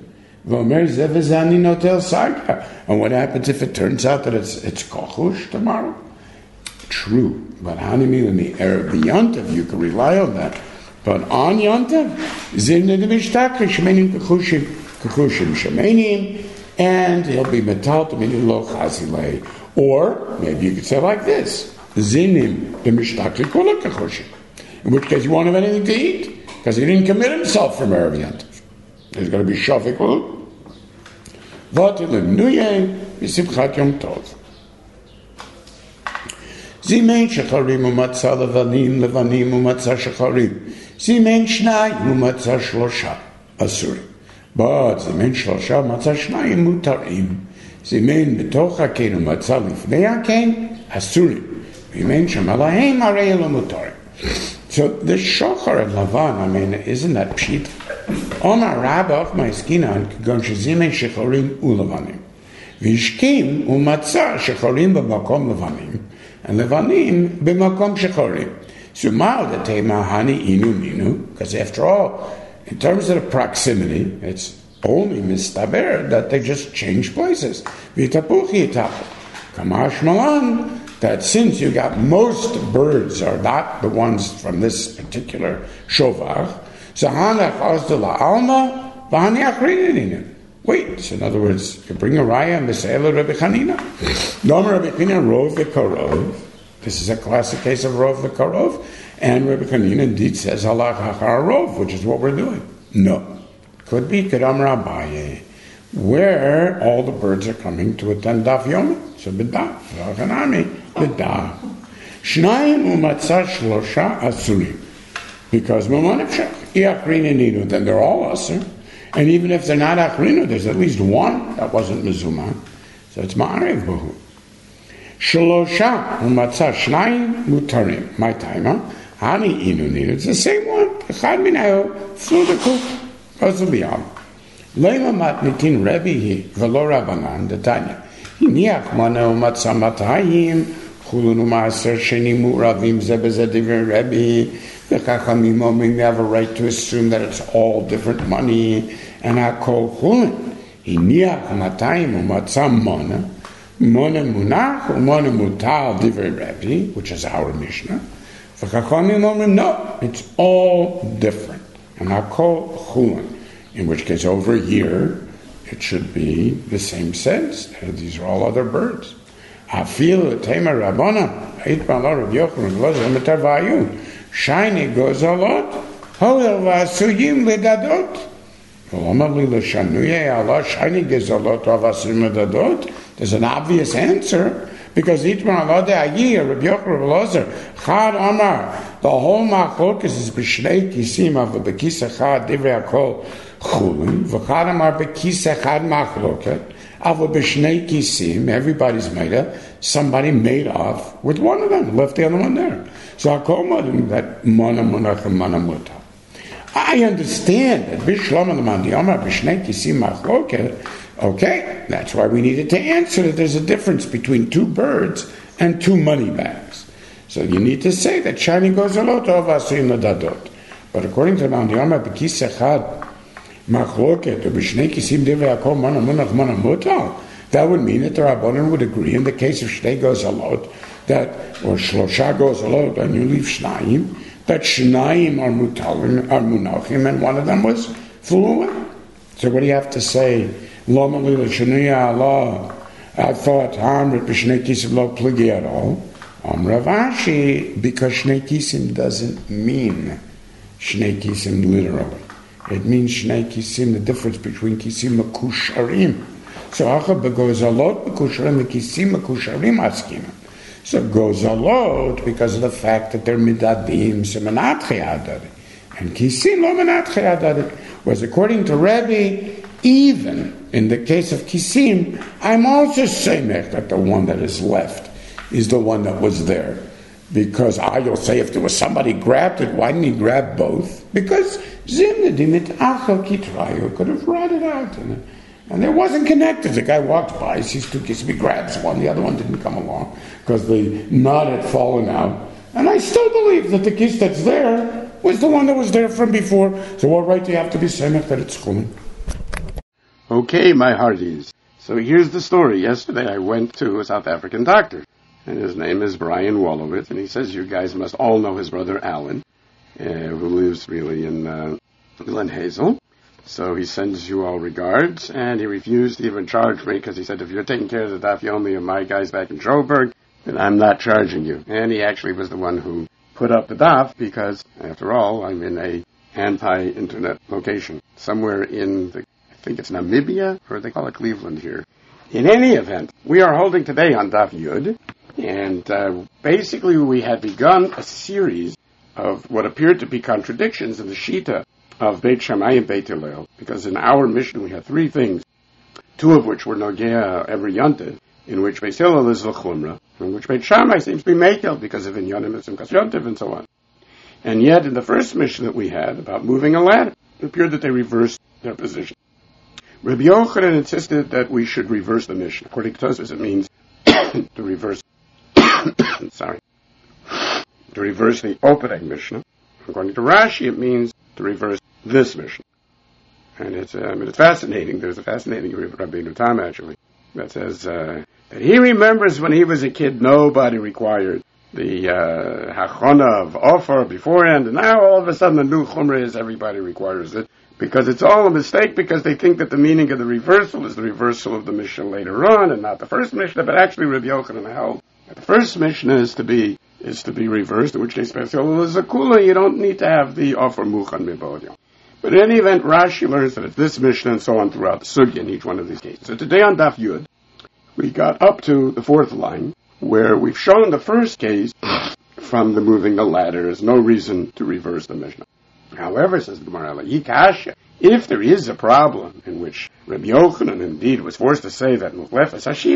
Speaker 1: And what happens if it turns out that it's it's kochush tomorrow? True, but hanimilami erev the Yantiv, you can rely on that. But on Yantiv, zimne de mishtaka shemenim kochushim kochushim shemenim, and he'll be metal to meaning lo chazilei. Or maybe you could say like this: zinim de mishtaka kola kochushim. In which case, you won't have anything to eat because he didn't commit himself from erev Yantiv. There's going to be shafik lut. Vatilim nuye v'simchat yom tov. Zimein shecharim u'matzah levanim levanim u'matzah shecharim. Zimein shnai u'matzah shlosha asurim. But zimein shlosha matzah shnayim mutarim. Zimein b'toch hakein u'matzah lifnei hakein asurim. Zimein shemalahem arei lo mutarim. So the shachar of Lavan, I mean, isn't that pshit? Omar Rabba of Maiskinan k'gon shezimei shecharim u'levanim. V'ishkim u'matzah shecharim b'makom levanim. And levanim b'makom shecharim. So ma'al detema hani inu minu, because after all, in terms of the proximity, it's only mistaber that they just change places. V'tapuchi itapu. Kamash malan, that since you got most birds are not the ones from this particular shovach, so hanach azda la'alma v'hani achrininin. Wait, so in other words, you bring a raya and say Rabbi Chanina. Nomer Rabbi Chanina rov v'karov. This is a classic case of rov v'karov, and Rabbi Chanina indeed says halach hachar rov, which is what we're doing. No, could be kedam Rabbaye, where all the birds are coming to attend daf yom. So b'daf, v'achanami b'daf. Shnayim u'matzah shlosha asurim, because mamanavshach iachrininu, then they're all asur. And even if they're not achrinu, there's at least one that wasn't mezuma. So it's ma'arev b'hu. Shalosha umatzah shnayim mutarim. My timer. Hani inunir. It's the same one. Echad minayo through the cook. Goes to the arm. Leila matnitin Rebbe v'lo Rabbanan Detanya. Hiniach mana umatzah matayim chulun u'maaser sheni mu'ravim ze b'ze divrei Rebbe. The Chachamim omrim, they have a right to assume that it's all different money and hakol chulun. Hiniach matayim umatzah mana. Mona munach umona mutal divrei Rebbe, which is our Mishnah. The Chachamim omrim, no, it's all different. And hakol chulun. In which case, over here, it should be the same sense. These are all other birds. Afil tema Rabbana, Eitman Rav Yochanan, Lozer Metarvayu, Shiny goes a lot. Holel vasuyim ledadot. Volomali l'shanuye Allah shiny goes a lot of vasuyim ledadot. There's an obvious answer because Eitman Allah de Ayir, Rav Yochanan, Lozer Chad Amar. The whole machlokas is b'shnei kisim of the bekisa chad divrei hakol. Chulin, v'chadam ar bekis echad machloket, avo b'shnei kisim, everybody's made up, somebody made off with one of them, left the other one there. So hakol modim, that mana munach and mana muta. I understand that b'shlam al-man diyamar b'shnei kisim machloket, okay, that's why we needed to answer that there's a difference between two birds and two money bags. So you need to say that shani goes a lot of asuim ladadot. But according to man diyamar bekis echad Machloket or b'shnei kisim divrei hakol mana munach mana mutal. That would mean that the Rabbanan would agree in the case of shnei goes a lot, that or shlosha goes a lot, and you leave shnayim, that shnayim are mutalim are munachim, and one of them was fluent. So what do you have to say? Lama lila shnuya Allah. I thought amrit b'shnei kisim lo pligi at all. Amra Vashi, because shnei kisim doesn't mean shnei kisim literally. It means shnei kisim, the difference between kisim and kusharim. So achab goes a lot kusharim, the kisim kusharim askim. So it goes a lot because of the fact that they're midadim semenatchi adari, and kisim lo menatchi adari. Whereas according to Rebbe, even in the case of kisim, I'm also saying that the one that is left is the one that was there. Because I, you'll say, if there was somebody grabbed it, why didn't he grab both? Because Zimnedimit Achel Kitrayu could have brought it out. And, and it wasn't connected. The guy walked by, sees two kisses, he grabs one, the other one didn't come along because the knot had fallen out. And I still believe that the kiss that's there was the one that was there from before. So what right do you have to be saying that it's chulin? Okay, my hearties. So here's the story. Yesterday I went to a South African doctor. And his name is Brian Wolowitz, and he says you guys must all know his brother Alan, uh, who lives really in uh, Glen Hazel. So he sends you all regards, and he refused to even charge me because he said if you're taking care of the Daf Yomi of my guys back in Joburg, then I'm not charging you. And he actually was the one who put up the Daf because, after all, I'm in a anti-internet location somewhere in the, I think it's Namibia, or they call it Cleveland here. In any event, we are holding today on Daf Yud. And uh, basically we had begun a series of what appeared to be contradictions in the Shita of Beit Shammai and Beit Hillel, because in our mission we had three things, two of which were Nogea every Yontiv, in which Beit Hillel is L'chumra, in which Beit Shammai seems to be Mekel because of Inyanim and Simchas Yontiv and so on. And yet in the first mission that we had about moving a ladder, it appeared that they reversed their position. Rabbi Yochanan insisted that we should reverse the mission. According to Tosfos, it means to reverse sorry, to reverse the opening Mishnah. According to Rashi, it means to reverse this Mishnah. And it's, uh, I mean, it's fascinating. There's a fascinating Rabbeinu Tam, actually, that says uh, that he remembers when he was a kid, nobody required the uh, hachana of offer beforehand, and now all of a sudden the new chumrah is everybody requires it, because it's all a mistake, because they think that the meaning of the reversal is the reversal of the Mishnah later on, and not the first Mishnah, but actually Rabbi Yochanan held the first Mishnah is to be is to be reversed, in which case special is a kula. You don't need to have the offer muchan mibodio. But in any event, Rashi learns that it's this Mishnah and so on throughout the sugya in each one of these cases. So today on Daf Yud, we got up to the fourth line, where we've shown the first case from the moving the ladder. There's no reason to reverse the Mishnah. However, says the Gemara, Yikasha, if there is a problem in which Rabbi Yochanan indeed was forced to say that Muchlefes Hashita,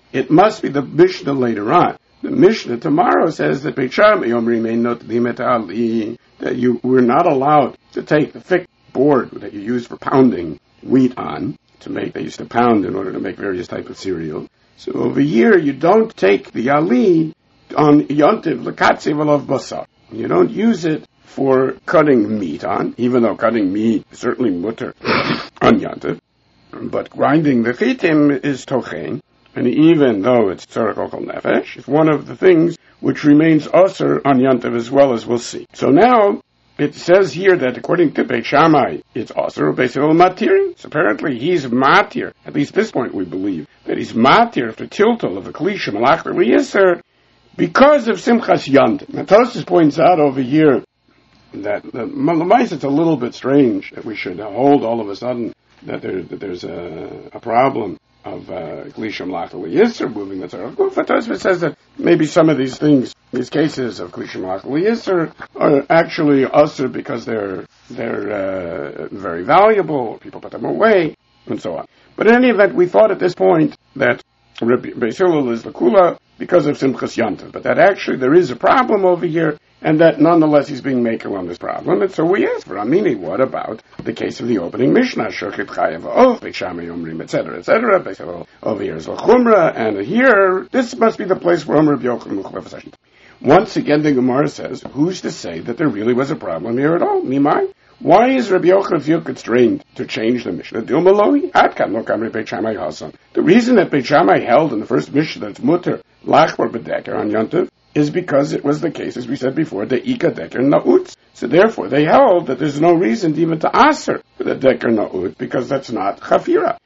Speaker 1: it must be the Mishnah later on. The Mishnah tomorrow says that Beit Shammai Omrim ein notnim et ali, that you were not allowed to take the thick board that you use for pounding wheat on, to make, they used to pound in order to make various types of cereal. So over here, you don't take the ali on yontiv l'katze v'lov basar. You don't use it for cutting meat on, even though cutting meat is certainly mutter on yontiv. But grinding the chitim is tochein, and even though it's tzarech ochel nefesh, it's one of the things which remains usher on yontiv as well, as we'll see. So now, it says here that according to Beit Shammai, it's also Beit Hillel matir. So apparently he's matir. At least at this point we believe that he's matir the tiltal of the Klisha Malach Yisr because of Simchas Yontiv. Now Tosfos points out over here that the Lamais, it's a little bit strange that we should hold all of a sudden that, there, that there's a, a problem of Klisha Malach Yisr moving the Tzarech Gufa. Tosfos says that maybe some of these things, these cases of Klisha Malach Yisr, are actually usher because they're they're uh, very valuable. People put them away and so on. But in any event, we thought at this point that Beis Hillel is Lakula because of Simchas Yontiv, but that actually there is a problem over here, and that nonetheless he's being makel on this problem. And so we asked for Amini, what about the case of the opening Mishnah, Shochet Chayav Of, Beit Shammai Omrim, et cetera, et cetera. Beis Hillel over here is L'chumra, and here this must be the place where Omer B'Yochanan Muchlef Session. Once again, the Gemara says, who's to say that there really was a problem here at all? Mimai? Why is Rabbi Yochanan feel constrained to change the Mishnah? Dilmaloi? Atkan lo kamri Beit Shammai Hasan. The reason that Beit Shammai held in the first Mishnah that it's mutter lachbar b'deker on Yontiv is because it was the case, as we said before, the ika deker na'utz. So therefore, they held that there's no reason to even to aser for the deker na'utz because that's not chafira.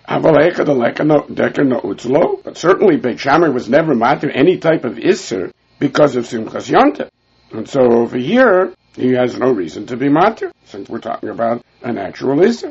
Speaker 1: But certainly Beit Shammai was never matter any type of iser because of Simchas Yontiv. And so over here, he has no reason to be matir, since we're talking about an actual Issa.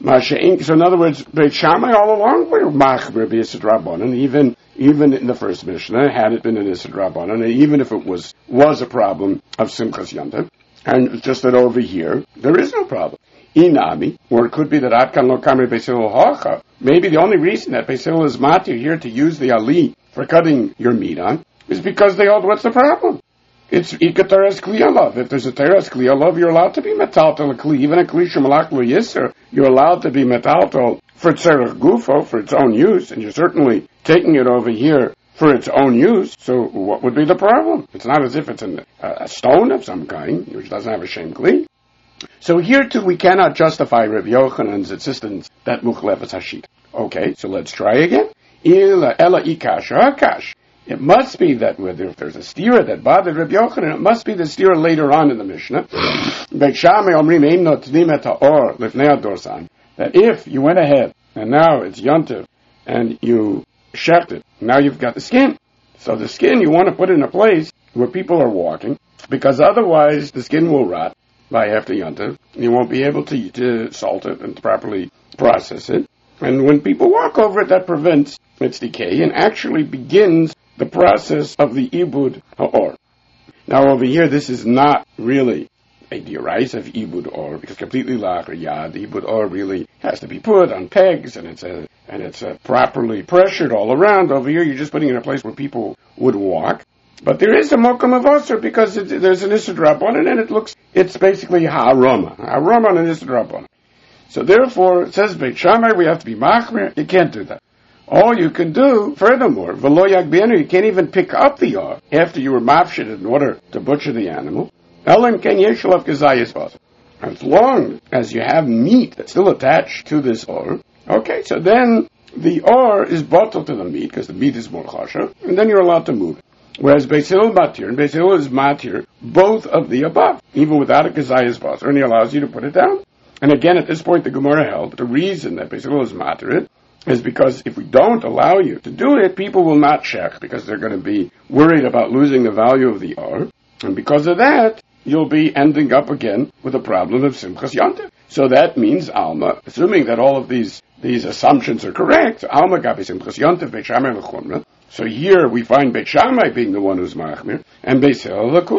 Speaker 1: So in other words, Beit Shammai all along were machmer b'Issa Rabbanan, even even in the first Mishnah, had it been an Issa Rabbanan, and even if it was was a problem of Simchas Yontiv, and it's just that over here, there is no problem. Inami, or it could be that Atkan lo kamri Beis Hillel hacha. Maybe the only reason that Beis Hillel is matir here to use the ali for cutting your meat on is because they hold, what's the problem? It's ikateres kliyalav. If there's a teres kliyalav, you're allowed to be metaltal a kli. Even a klisha malach lo yisr, you're allowed to be metaltal for tzerech gufo, for its own use, and you're certainly taking it over here for its own use. So what would be the problem? It's not as if it's an, uh, a stone of some kind, which doesn't have a shem kli. So here too, we cannot justify Rabbi Yochanan's insistence that muchlefes hashit. Okay, so let's try again. Ila ela ikash hakash. It must be that whether if there's a stira that bothered Rabbi Yochanan, it must be the stira later on in the Mishnah. Beit Shammai omrim ein notnim et ha'or lifnei hadorsan. That if you went ahead and now it's yontiv and you shecht it, now you've got the skin. So the skin you want to put in a place where people are walking, because otherwise the skin will rot by after yontiv. You won't be able to, to salt it and to properly process it. And when people walk over it, that prevents its decay and actually begins the process of the ibud ha'or. Now over here, this is not really a dirais of ibud or, because completely lach or yad, the ibud or really has to be put on pegs and it's a, and it's a properly pressured all around. Over here, you're just putting it in a place where people would walk. But there is a mokum of osir because it, there's an issur d'rabbanan and it looks, it's basically ha'aroma. Ha'aroma and an issur d'rabbanan. So therefore, it says Beit Shammai, we have to be machmir. You can't do that. All you can do, furthermore, v'lo yagbienu, you can't even pick up the or after you were mafshid in order to butcher the animal. Elim ken yeshalav gezayis v'asar. As long as you have meat that's still attached to this or, okay, so then the or is bottled to the meat because the meat is more kosher, and then you're allowed to move it. Whereas Beis Hillel matir and Beis Hillel is matir both of the above, even without a gezayis v'asar, and he allows you to put it down. And again, at this point, the Gemara held the reason that Beis Hillel is matir it is because if we don't allow you to do it, people will not shech because they're going to be worried about losing the value of the or, and because of that, you'll be ending up again with a problem of Simchas Yontiv. So that means Alma, assuming that all of these these assumptions are correct, Alma gabi Simchas Yontiv Beit Shammai l'chumra. So here we find Beit Shammai being the one who's machmir, and Beis Hillel l'kula.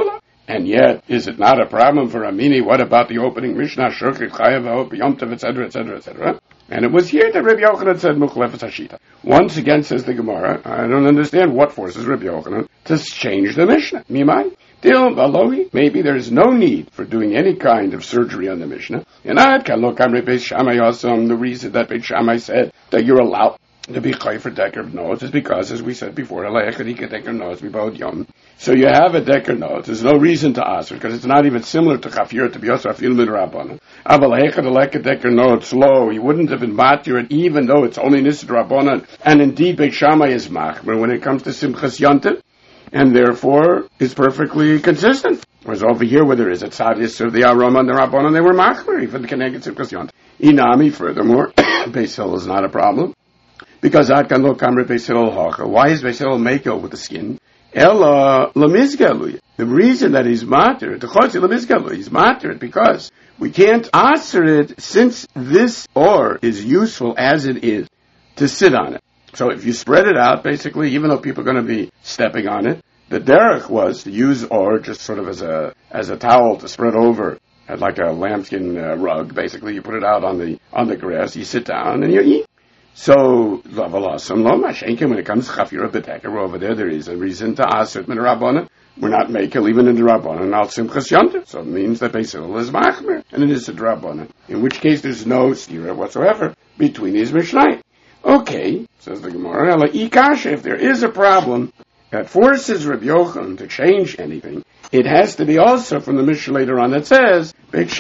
Speaker 1: And yet, is it not a problem for Amini? What about the opening Mishnah, Shurchit Chayav, Yom Tov, et cetera, et cetera, et cetera? And it was here that Rabbi Yochanan said Mukhlefes Hashita. Once again, says the Gemara, I don't understand what forces Rabbi Yochanan to change the Mishnah. Mimai? Dil Valohi? Maybe there's no need for doing any kind of surgery on the Mishnah. And Ad Kalok Amri Beis Shammai Yosam, the reason that Beis Shammai said that you're allowed to be Chay for Decker Notes is because, as we said before, Decker Notes, Yom. So you have a Decker Note. There's no reason to ask it because it's not even similar to Chafir to be also Afil Min Rabbanan. Aval Hechad Decker Notes low. He wouldn't have been matir it even though it's only Nisid Rabbanan. And indeed, Beit Shammai is machmer when it comes to Simchas Yontif, and therefore is perfectly consistent. Whereas over here, where there is a tzadis of the Aram and the Rabbanan, they were machmer even the Keneged Simchas Yontif. Inami, furthermore, Beis Hillel is not a problem. Because Ad Kan Lo Kamre Beis Hillel Hacha. Why is Beis Hillel Mekel with the skin? Ella Lamizgalu. The reason that he's matir, the Chotzi Lamizgalu, he's matir because we can't answer it since this or is useful as it is to sit on it. So if you spread it out, basically, even though people are going to be stepping on it, the derech was to use or just sort of as a as a towel to spread over, like a lambskin uh, rug. Basically, you put it out on the on the grass, you sit down and you eat. So, when it comes to Chafira B'Teker, over there, there is a reason to ask it min Rabbanan. We're not making even in the Rabbanan al Simchas Yontif. So it means that Beis Hillel is machmer, and it is a Rabbanan. In which case, there's no stira whatsoever between these Mishnayim. Okay, says the Gemara, if there is a problem that forces Rabbi Yochanan to change anything, it has to be also from the Mishnah later on that says,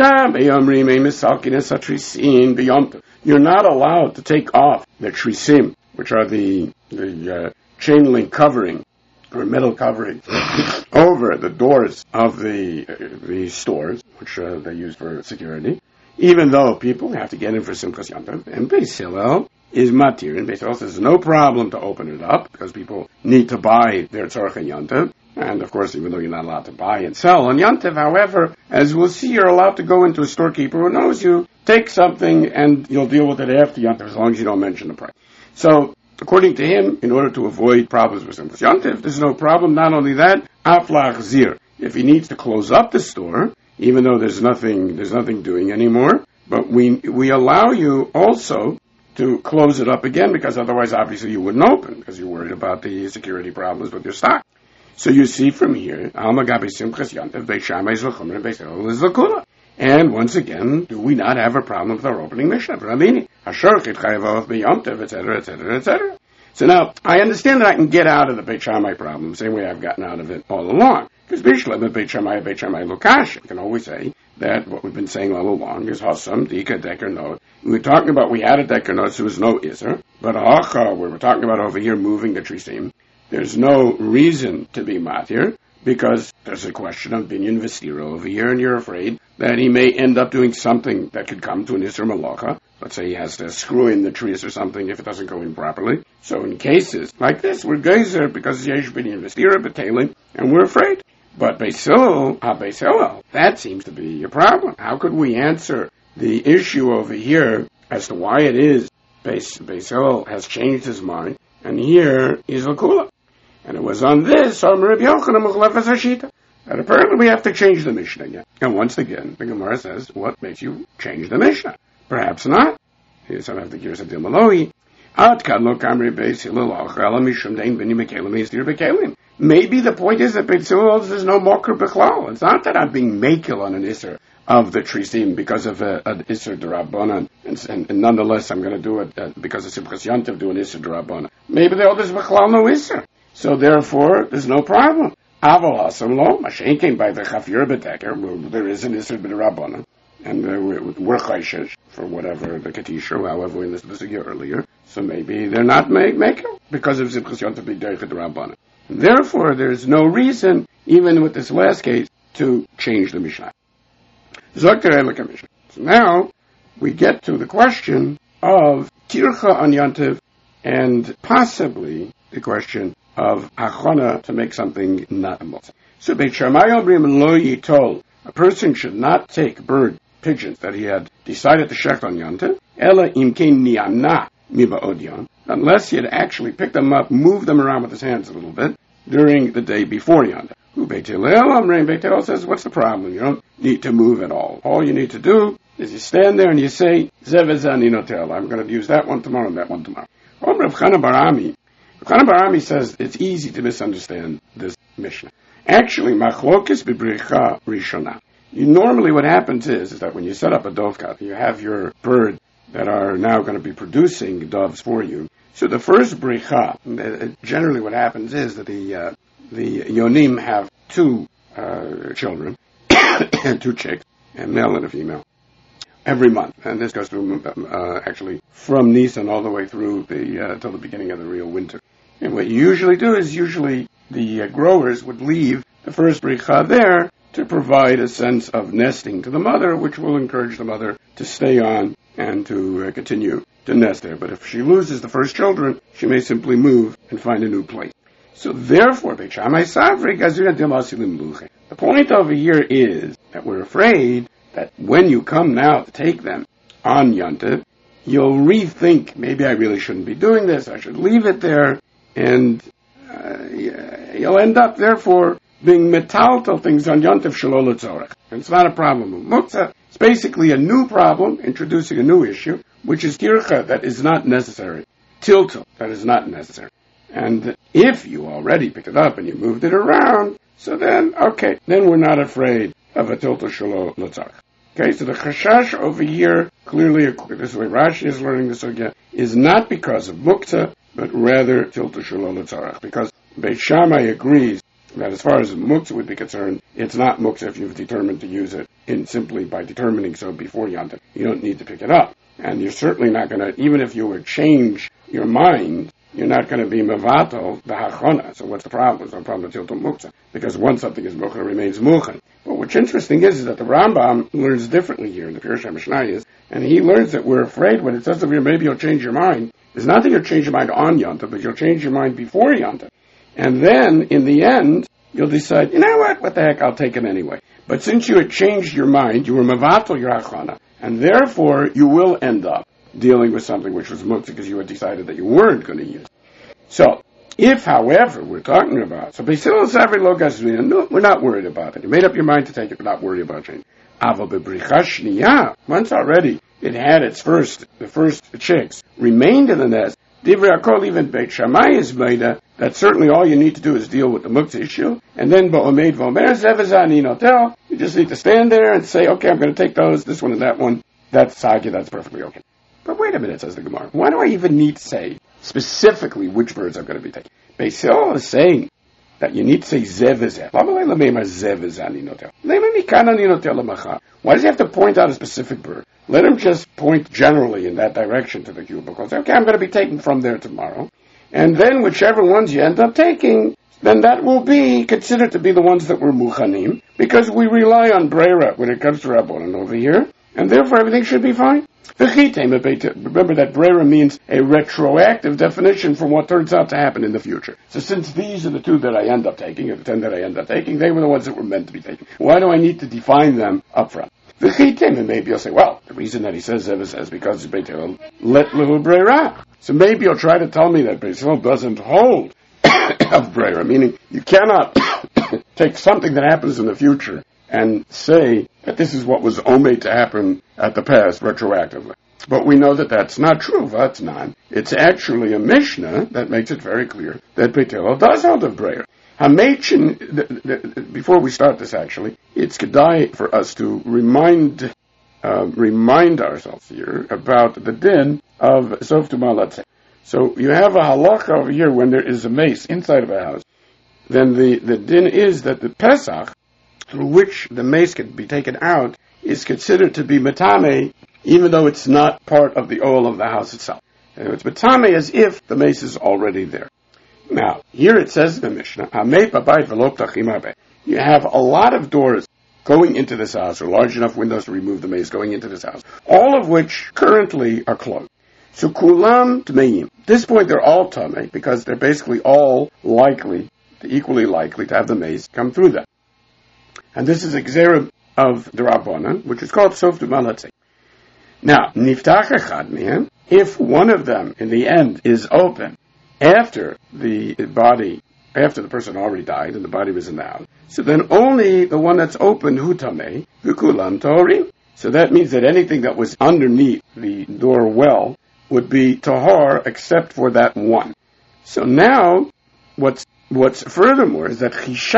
Speaker 1: you're not allowed to take off the trisim, which are the the uh, chain link covering or metal covering over the doors of the uh, the stores, which uh, they use for security, even though people have to get in for Simchas Yontif. And Beis Hillel is matir, and Beis Hillel says there's no problem to open it up because people need to buy their tzorchei Yontif. And of course, even though you're not allowed to buy and sell on Yontif, however, as we'll see, you're allowed to go into a storekeeper who knows you, take something, and you'll deal with it after Yontif as long as you don't mention the price. So, according to him, in order to avoid problems with Simchas Yontif, there's no problem. Not only that, aflach zir. If he needs to close up the store, even though there's nothing, there's nothing doing anymore, but we we allow you also to close it up again because otherwise, obviously, you wouldn't open because you're worried about the security problems with your stock. So you see from here, and once again, do we not have a problem with our opening Mishnah? et cetera, et cetera, et cetera. So now, I understand that I can get out of the Beit Shammai problem, the same way I've gotten out of it all along. Because Bishlam, Beit Shammai, Beit Shammai, Lukash, you can always say that what we've been saying all along is Hassam, Dika, Decker Note. We were talking about, we had a Decker Note, so there was no Isser. But Hacha, where we're talking about over here moving the Trisim, there's no reason to be matir, because there's a question of binyan vestira over here, and you're afraid that he may end up doing something that could come to an Isser Malacha. Let's say he has to screw in the trees or something if it doesn't go in properly. So in cases like this, we're geyser because yesh binyan vestira b'teilim, and we're afraid. But Beis Hillel, ah, Beis Hillel, that seems to be a problem. How could we answer the issue over here as to why it is Beis, Beis Hillel has changed his mind, and here is Lakula. And it was on this, that apparently we have to change the Mishnah again. And once again, the Gemara says, what makes you change the Mishnah? Perhaps not. Here's some of the gears of Dilmaloi. Maybe the point is that Beis Hillel there's no mocker b'chlal. It's not that I'm being makel on an Isser of the Trisim because of a, an Isser d'Rabbanan, and, and, and nonetheless I'm going to do it uh, because of Simchas Yontif do an Isser d'Rabbanan. Maybe the others b'chlal no Isser. So therefore, there's no problem. Aval asam lo, mashenkin by the Chafir B'Teker, there is an Isser d'Rabbanan, and uh, we're chayshish for whatever the Katisha, however we listed this a year earlier. So maybe they're not makel because of Simchas Yontif b'Derech d'Rabbanan. Therefore, there's no reason, even with this last case, to change the Mishnah. So now, we get to the question of Tircha on Yontif, and possibly the question of Achona to make something not a Motzah. So Beit Shammai Omrim Lo Yitol, a person should not take bird pigeons that he had decided to shecht on Yontif, Ela Imkein Ni'ana Miba Odion, unless he had actually picked them up, moved them around with his hands a little bit during the day before Yontif. Who Beit Hillel Amrein, Beit Hillel says, what's the problem? You don't need to move at all. All you need to do is you stand there and you say, Zevezani Notel. I'm going to use that one tomorrow and that one tomorrow. Om Rav Chana bar Ami. Rav Chana bar Ami says it's easy to misunderstand this Mishnah. Actually, machlokes b'bricha rishona. You normally what happens is, is that when you set up a dovkat, you have your bird that are now going to be producing doves for you. So the first bricha, generally what happens is that the uh, the yonim have two uh, children, two chicks, a male and a female, every month. And this goes through uh, actually from Nisan all the way through the uh, till the beginning of the real winter. And what you usually do is usually the uh, growers would leave the first bricha there to provide a sense of nesting to the mother, which will encourage the mother to stay on and to uh, continue to nest there. But if she loses the first children, she may simply move and find a new place. So therefore, the point over here is that we're afraid that when you come now to take them on Yontif, you'll rethink, maybe I really shouldn't be doing this, I should leave it there, and uh, you'll end up, therefore, being metaltal things on Yontif Shalol Tzorech. It's not a problem of Muktzah. It's basically a new problem, introducing a new issue, which is Kircha, that is not necessary. Tiltal, that is not necessary. And if you already picked it up and you moved it around, so then, okay, then we're not afraid of a Tiltal Shalol Tzorech. Okay, so the Chashash over here, clearly, this way Rashi is learning this again, is not because of Muktzah, but rather Tiltal Shalol Tzorech. Because Beit Shammai agrees that as far as Muktzah would be concerned, it's not Muktzah if you've determined to use it in simply by determining so before Yontif. You don't need to pick it up. And you're certainly not going to, even if you would change your mind, you're not going to be mevatel the hachona. So what's the problem? There's no problem with tiltul muktzah. Because once something is mukha, it remains mukha. But what's interesting is, is that the Rambam learns differently here in the Pirush HaMishnayos, and he learns that we're afraid when it says that maybe you'll change your mind, it's not that you'll change your mind on Yontif, but you'll change your mind before Yontif. And then, in the end, you'll decide, you know what, what the heck, I'll take it anyway. But since you had changed your mind, you were mevatel your hachana, and therefore you will end up dealing with something which was muktzah because you had decided that you weren't going to use it. So, if, however, we're talking about, so Beisil Savri Lo Gazrina, no, we're not worried about it. You made up your mind to take it, we're not worried about change. Ava Bebricha Shniya, once already it had its first, the first chicks, remained in the nest, Divrei Akol, even Beit Shammai is made that certainly all you need to do is deal with the muktzah issue, and then Bo'omed Vomer Zevezani Notel, you just need to stand there and say, okay, I'm going to take those, this one and that one, that's Sagi, that's perfectly okay. But wait a minute, says the Gemara, why do I even need to say specifically which birds I'm going to be taking? Beisil is saying that you need to say Zevezah. Why does he have to point out a specific bird? Let him just point generally in that direction to the cubicle. Say, okay, I'm going to be taking from there tomorrow. And then whichever ones you end up taking, then that will be considered to be the ones that were muchanim, because we rely on Breira when it comes to Rabbanan over here, and therefore everything should be fine. Remember that Breira means a retroactive definition from what turns out to happen in the future. So since these are the two that I end up taking, or the ten that I end up taking, they were the ones that were meant to be taken. Why do I need to define them up front? And maybe you'll say, well, the reason that he says Zeva says because it's Beit Hillel let little Breira. So maybe you'll try to tell me that Beit Hillel doesn't hold of Breira, meaning you cannot take something that happens in the future and say that this is what was omed to happen at the past retroactively. But we know that that's not true. That's not. It's actually a Mishnah that makes it very clear that Beit Hillel does hold of Breira. Hamechin, before we start this actually, it's kedai for us to remind uh, remind ourselves here about the din of Sof Tumalatze. So you have a halacha over here when there is a mace inside of a house, then the, the din is that the Pesach, through which the mace can be taken out, is considered to be metame, even though it's not part of the oil of the house itself. And it's metame as if the mace is already there. Now, here it says in the Mishnah, you have a lot of doors going into this house, or large enough windows to remove the mace going into this house, all of which currently are closed. So kulam tmeim. At this point, they're all tamei, because they're basically all likely, equally likely to have the mace come through them. And this is a gzera of the Rabbanan, which is called Sof Tumalatze. Now, niftach echad mehem, if one of them, in the end, is open, after the body after the person already died and the body was in the house. So then only the one that's open, hu tameh, v'kulam torim. So that means that anything that was underneath the door well would be tahor except for that one. So now, what's what's furthermore is that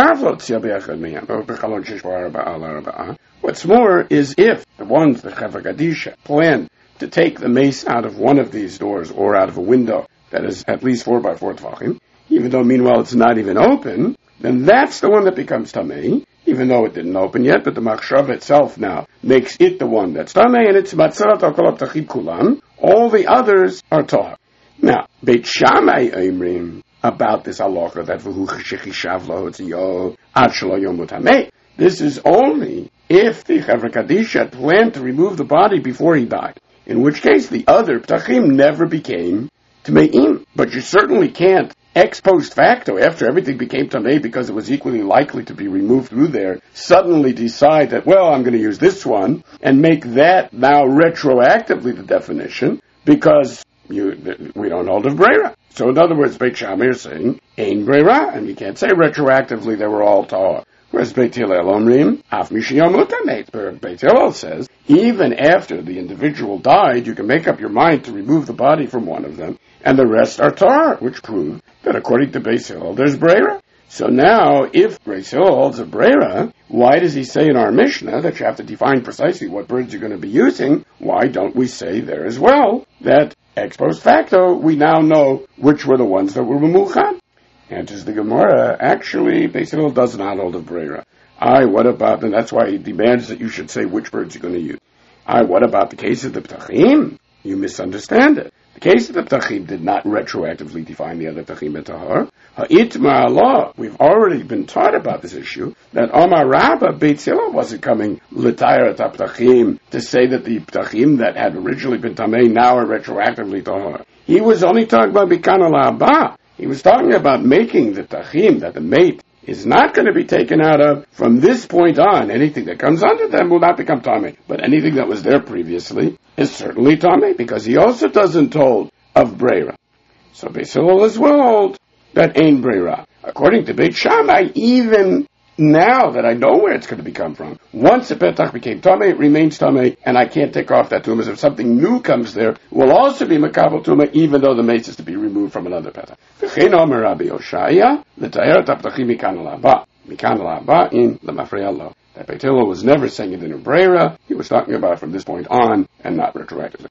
Speaker 1: what's more is if the ones, the Chevra Gadisha, plan to take the mace out of one of these doors or out of a window that is at least four by four tvachim, even though meanwhile it's not even open, then that's the one that becomes tamei, even though it didn't open yet, but the machshava itself now makes it the one that's tamei, and it's matzarat al kol tachib kulam. All the others are tahor. Now, Beit Shammai Oimrim about this halacha that v'hu shechishav lo hotziyo ad shelo yomu tamei. This is only if the Chevra Kadisha planned to remove the body before he died, in which case the other ptachim never became tameim. But you certainly can't, ex post facto, after everything became tamei because it was equally likely to be removed through there, suddenly decide that, well, I'm going to use this one, and make that now retroactively the definition, because you, we don't hold of breira. So in other words, Beit Shammai is saying, ein breira, and you can't say retroactively they were all tahor. Whereas Beit Hillel Omrim, af mishiyom utamet. Beit Hillel says, even after the individual died, you can make up your mind to remove the body from one of them, and the rest are tahor, which proves that according to Beit Hillel, there's breira. So now, if Beit Hillel holds a breira, why does he say in our Mishnah that you have to define precisely what birds you're going to be using? Why don't we say there as well that ex post facto, we now know which were the ones that were remuchan? Answers the Gemara, actually, Beit Hillel does not hold of breira. I, what about, and that's why he demands that you should say which birds you're going to use. I, what about the case of the ptachim? You misunderstand it. The case of the ptachim did not retroactively define the other ptachim at tahor. Ha'itma Allah, we've already been taught about this issue, that Omar Rabbah, Beit Hillel wasn't coming l'tayr at ptachim to say that the ptachim that had originally been tamei now are retroactively tahor. He was only talking about bikan al-haba. He was talking about making the tachim, that the mate is not going to be taken out of from this point on. Anything that comes under them will not become tamei. But anything that was there previously is certainly tamei, because he also doesn't hold of breira. So Beit Hillel as well hold that ain't breira. According to Beit Shammai, even now that I know where it's going to become from, once the petach became tamei, it remains tamei, and I can't take off that tumah. If something new comes there, it will also be makabel tumah, even though the mace is to be removed from another petach. V'chein omer Rabbi Yoshaya, l'tayar taptachim mikan alaba, mikan alaba in l'mafreya lo. That Beit Hillel was never saying it in a breira. He was talking about from this point on, and not retroactively.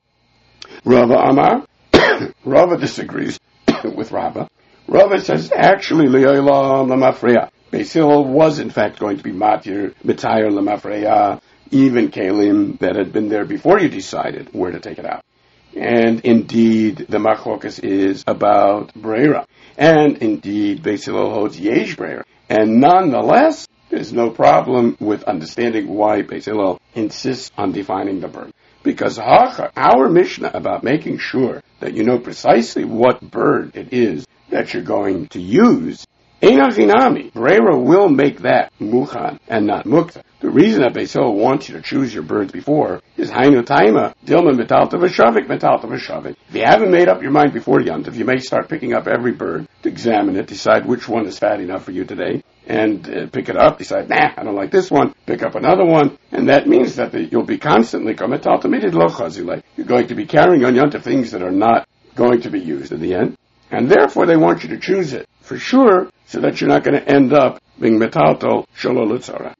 Speaker 1: Rava Amar, Rava disagrees with Rava. Rava says, actually, li'olam l'mafreya. Beit Hillel was in fact going to be matir, mitayr l'mafreya, even kalim that had been there before you decided where to take it out. And indeed, the machlokas is about breira. And indeed, Beit Hillel holds yesh breira. And nonetheless, there's no problem with understanding why Beit Hillel insists on defining the bird. Because our Mishnah about making sure that you know precisely what bird it is that you're going to use, Einachinami, breira will make that muchan and not mukta. The reason that Beit Hillel wants you to choose your birds before is hainu taima, dilma metalta v'shavik, metalta v'shavik. If you haven't made up your mind before Yontif, you may start picking up every bird to examine it, decide which one is fat enough for you today, and uh, pick it up, decide, nah, I don't like this one, pick up another one, and that means that the, you'll be constantly, you're going to be carrying on Yontif things that are not going to be used in the end, and therefore they want you to choose it for sure, so that you're not going to end up being metaltal sholo lutzara.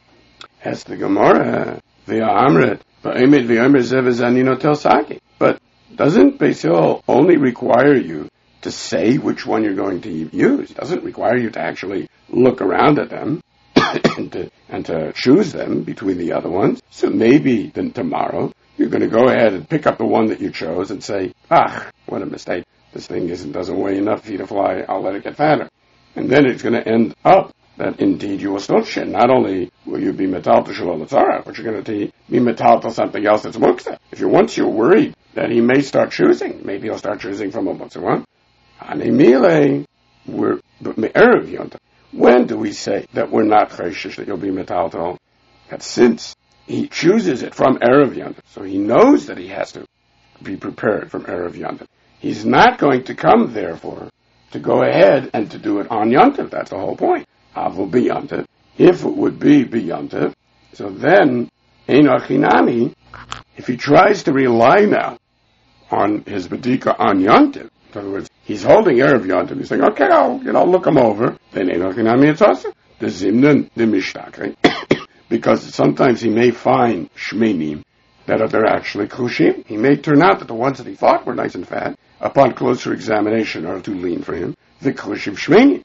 Speaker 1: As the Gemara, via Amrit, va'emid v'yomer zevezanino tel saki. But doesn't Beit Hillel only require you to say which one you're going to use? It doesn't require you to actually look around at them and, to, and to choose them between the other ones. So maybe then tomorrow you're going to go ahead and pick up the one that you chose and say, ah, what a mistake. This thing isn't doesn't weigh enough for you to fly. I'll let it get fatter. And then it's going to end up that indeed you will still shin. Not only will you be metal to shalol tzara, but you're going to be metal to something else that's muksa. If you once you're worried that he may start choosing, maybe he'll start choosing from a muksa one. Anemile, we're erev yonta. When do we say that we're not chayshish that you'll be metal to? That since he chooses it from erev yonta, so he knows that he has to be prepared from erev yonta. He's not going to come, therefore, to go ahead and to do it on Yontif. That's the whole point. Avul be Yontif. If it would be be Yontif, so then, Eino Chinami, if he tries to rely now on his Badika on Yontif, in other words, he's holding Erev Yontif, he's saying, okay, I'll, you know, look him over, then Eino Chinami it's also the Zimnan, the Mishtake, because sometimes he may find Shmenim that are they're actually Klushim. He may turn out that the ones that he thought were nice and fat, upon closer examination, are too lean for him. The Klushim Shmenim.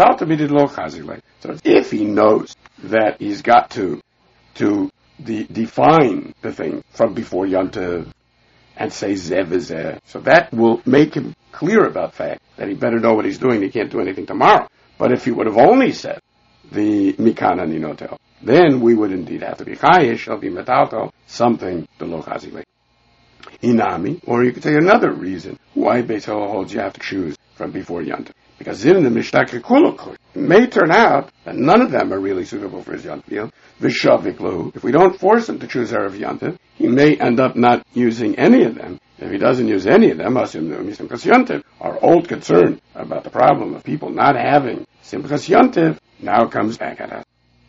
Speaker 1: So if he knows that he's got to to de- define the thing from before Yontiv and say Zev Zeh, so that will make him clear about the fact that he better know what he's doing. He can't do anything tomorrow. But if he would have only said the Mikana Ninotel, then we would indeed have to be Chayish, or be Metalto, something the Lo Chazile. Inami, or you could say another reason why Beis Hillel holds you have to choose from before Yontif. Because in the Mishnah Kulukul, it may turn out that none of them are really suitable for his Yontif. Vishavik if we don't force him to choose Erev Yontif, he may end up not using any of them. If he doesn't use any of them, Simchas Yontif, our old concern about the problem of people not having Simchas Yontif now comes back at us.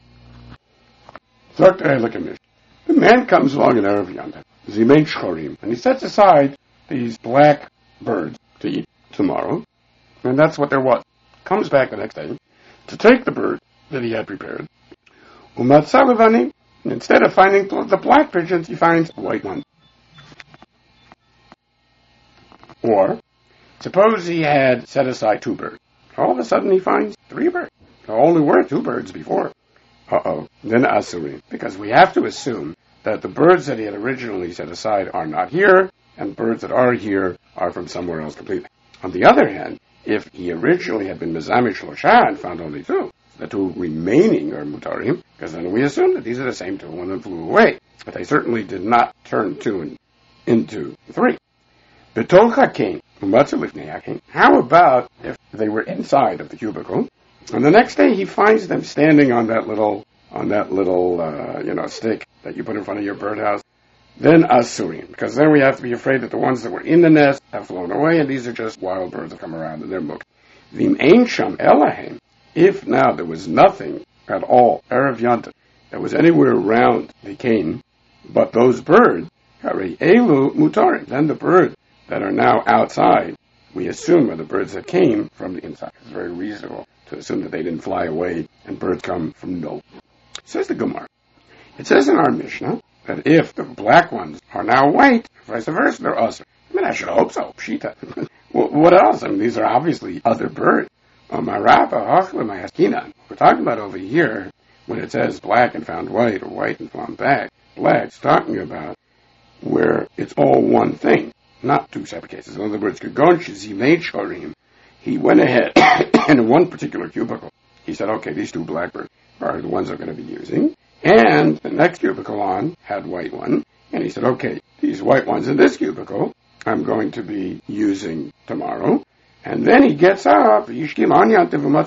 Speaker 1: The man comes along in Erev Yontif, Zimein Shchorim, and he sets aside these black birds to eat tomorrow, and that's what there was. Comes back the next day to take the bird that he had prepared. Umatzalivani, and instead of finding the black pigeons, he finds white ones. Or, suppose he had set aside two birds. All of a sudden he finds three birds. There only were two birds before. Uh-oh. Then Asuri. Because we have to assume that the birds that he had originally set aside are not here, and birds that are here are from somewhere else completely. On the other hand, if he originally had been Mezamish Losha and found only two, the two remaining are Mutarim, because then we assume that these are the same two, one of them flew away. But they certainly did not turn two into three. Betolcha came, how about if they were inside of the cubicle, and the next day he finds them standing on that little, on that little, uh, you know, stick that you put in front of your birdhouse? Then Asurim, because then we have to be afraid that the ones that were in the nest have flown away, and these are just wild birds that come around and they're booked. Vim Ein Sham Elohim, if now there was nothing at all, Erev Yontif, that was anywhere around the cane, but those birds, Hare Elu Mutarim, then the birds that are now outside, we assume are the birds that came from the inside. It's very reasonable to assume that they didn't fly away and birds come from no. Says the Gemara. It says in our Mishnah that if the black ones are now white, vice versa, they're us. I mean, I should hope so. Pshita. What else? I mean, these are obviously other birds. We're talking about over here, when it says black and found white, or white and found black, black, it's talking about where it's all one thing, not two separate cases. In other words, he went ahead, and in one particular cubicle, he said, okay, these two blackbirds are the ones I'm going to be using. And the next cubicle on had white one, and he said, okay, these white ones in this cubicle I'm going to be using tomorrow. And then he gets up, so now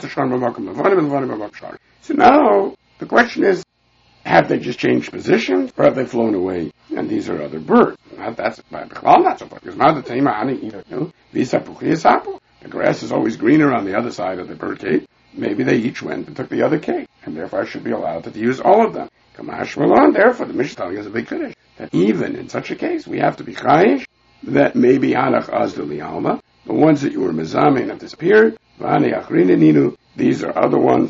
Speaker 1: the question is, have they just changed positions, or have they flown away, and these are other birds? Now, that's not so because now the the grass is always greener on the other side of the bird cage. Maybe they each went and took the other cage, and therefore I should be allowed to use all of them. Kamash Malon, therefore the Mishnah telling us a big finish, that even in such a case, we have to be chayish, that maybe Hanach Azduli Alma, the ones that you were mezamin have disappeared, Vani Achrineninu, these are other ones,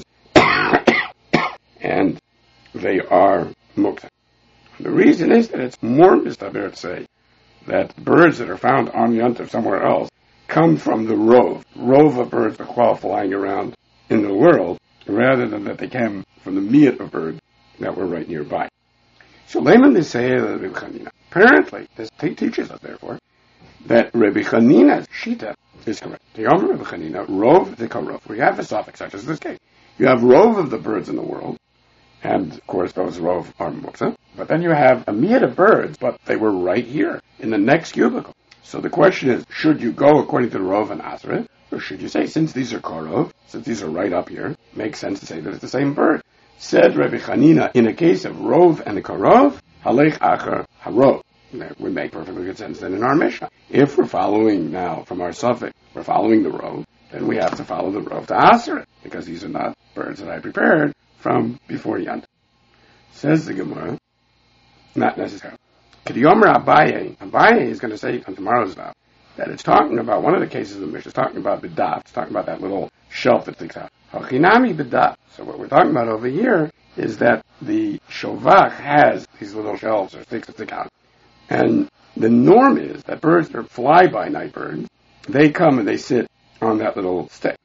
Speaker 1: and they are mukta. The reason is that it's more mistaber to say that birds that are found on Yontif somewhere else come from the rove, rove of birds that are flying around in the world, rather than that they came from the miyat of birds that were right nearby. So Lehman is saying that Rebbe Chanina. Apparently, this t- teaches us, therefore, that Rebbe Chanina's shita is correct. The Omer Rebbe Chanina, rove the karov. We have a suffix such as this case. You have rove of the birds in the world, and of course those rove are muktzah. But then you have a miyat of birds, but they were right here in the next cubicle. So the question is, should you go according to the rove and aseret, or should you say, since these are karov, since these are right up here, makes sense to say that it's the same bird? Said Rebbe Chanina, in a case of rove and a karov, halech acher harov. That would make perfectly good sense then in our Mishnah. If we're following now from our suffix we're following the rove, then we have to follow the rove to answer it, because these are not birds that I prepared from before Yant. Says the Gemara, not necessarily. K'diyomer Abaye, Abaye is going to say on tomorrow's daf that it's talking about, one of the cases of the Mishnah is talking about b'daf, it's talking about that little shelf that sticks out. Hachinami b'daf. So what we're talking about over here is that the shovach has these little shelves or sticks that stick out. And the norm is that birds that are fly-by night birds, they come and they sit on that little stick.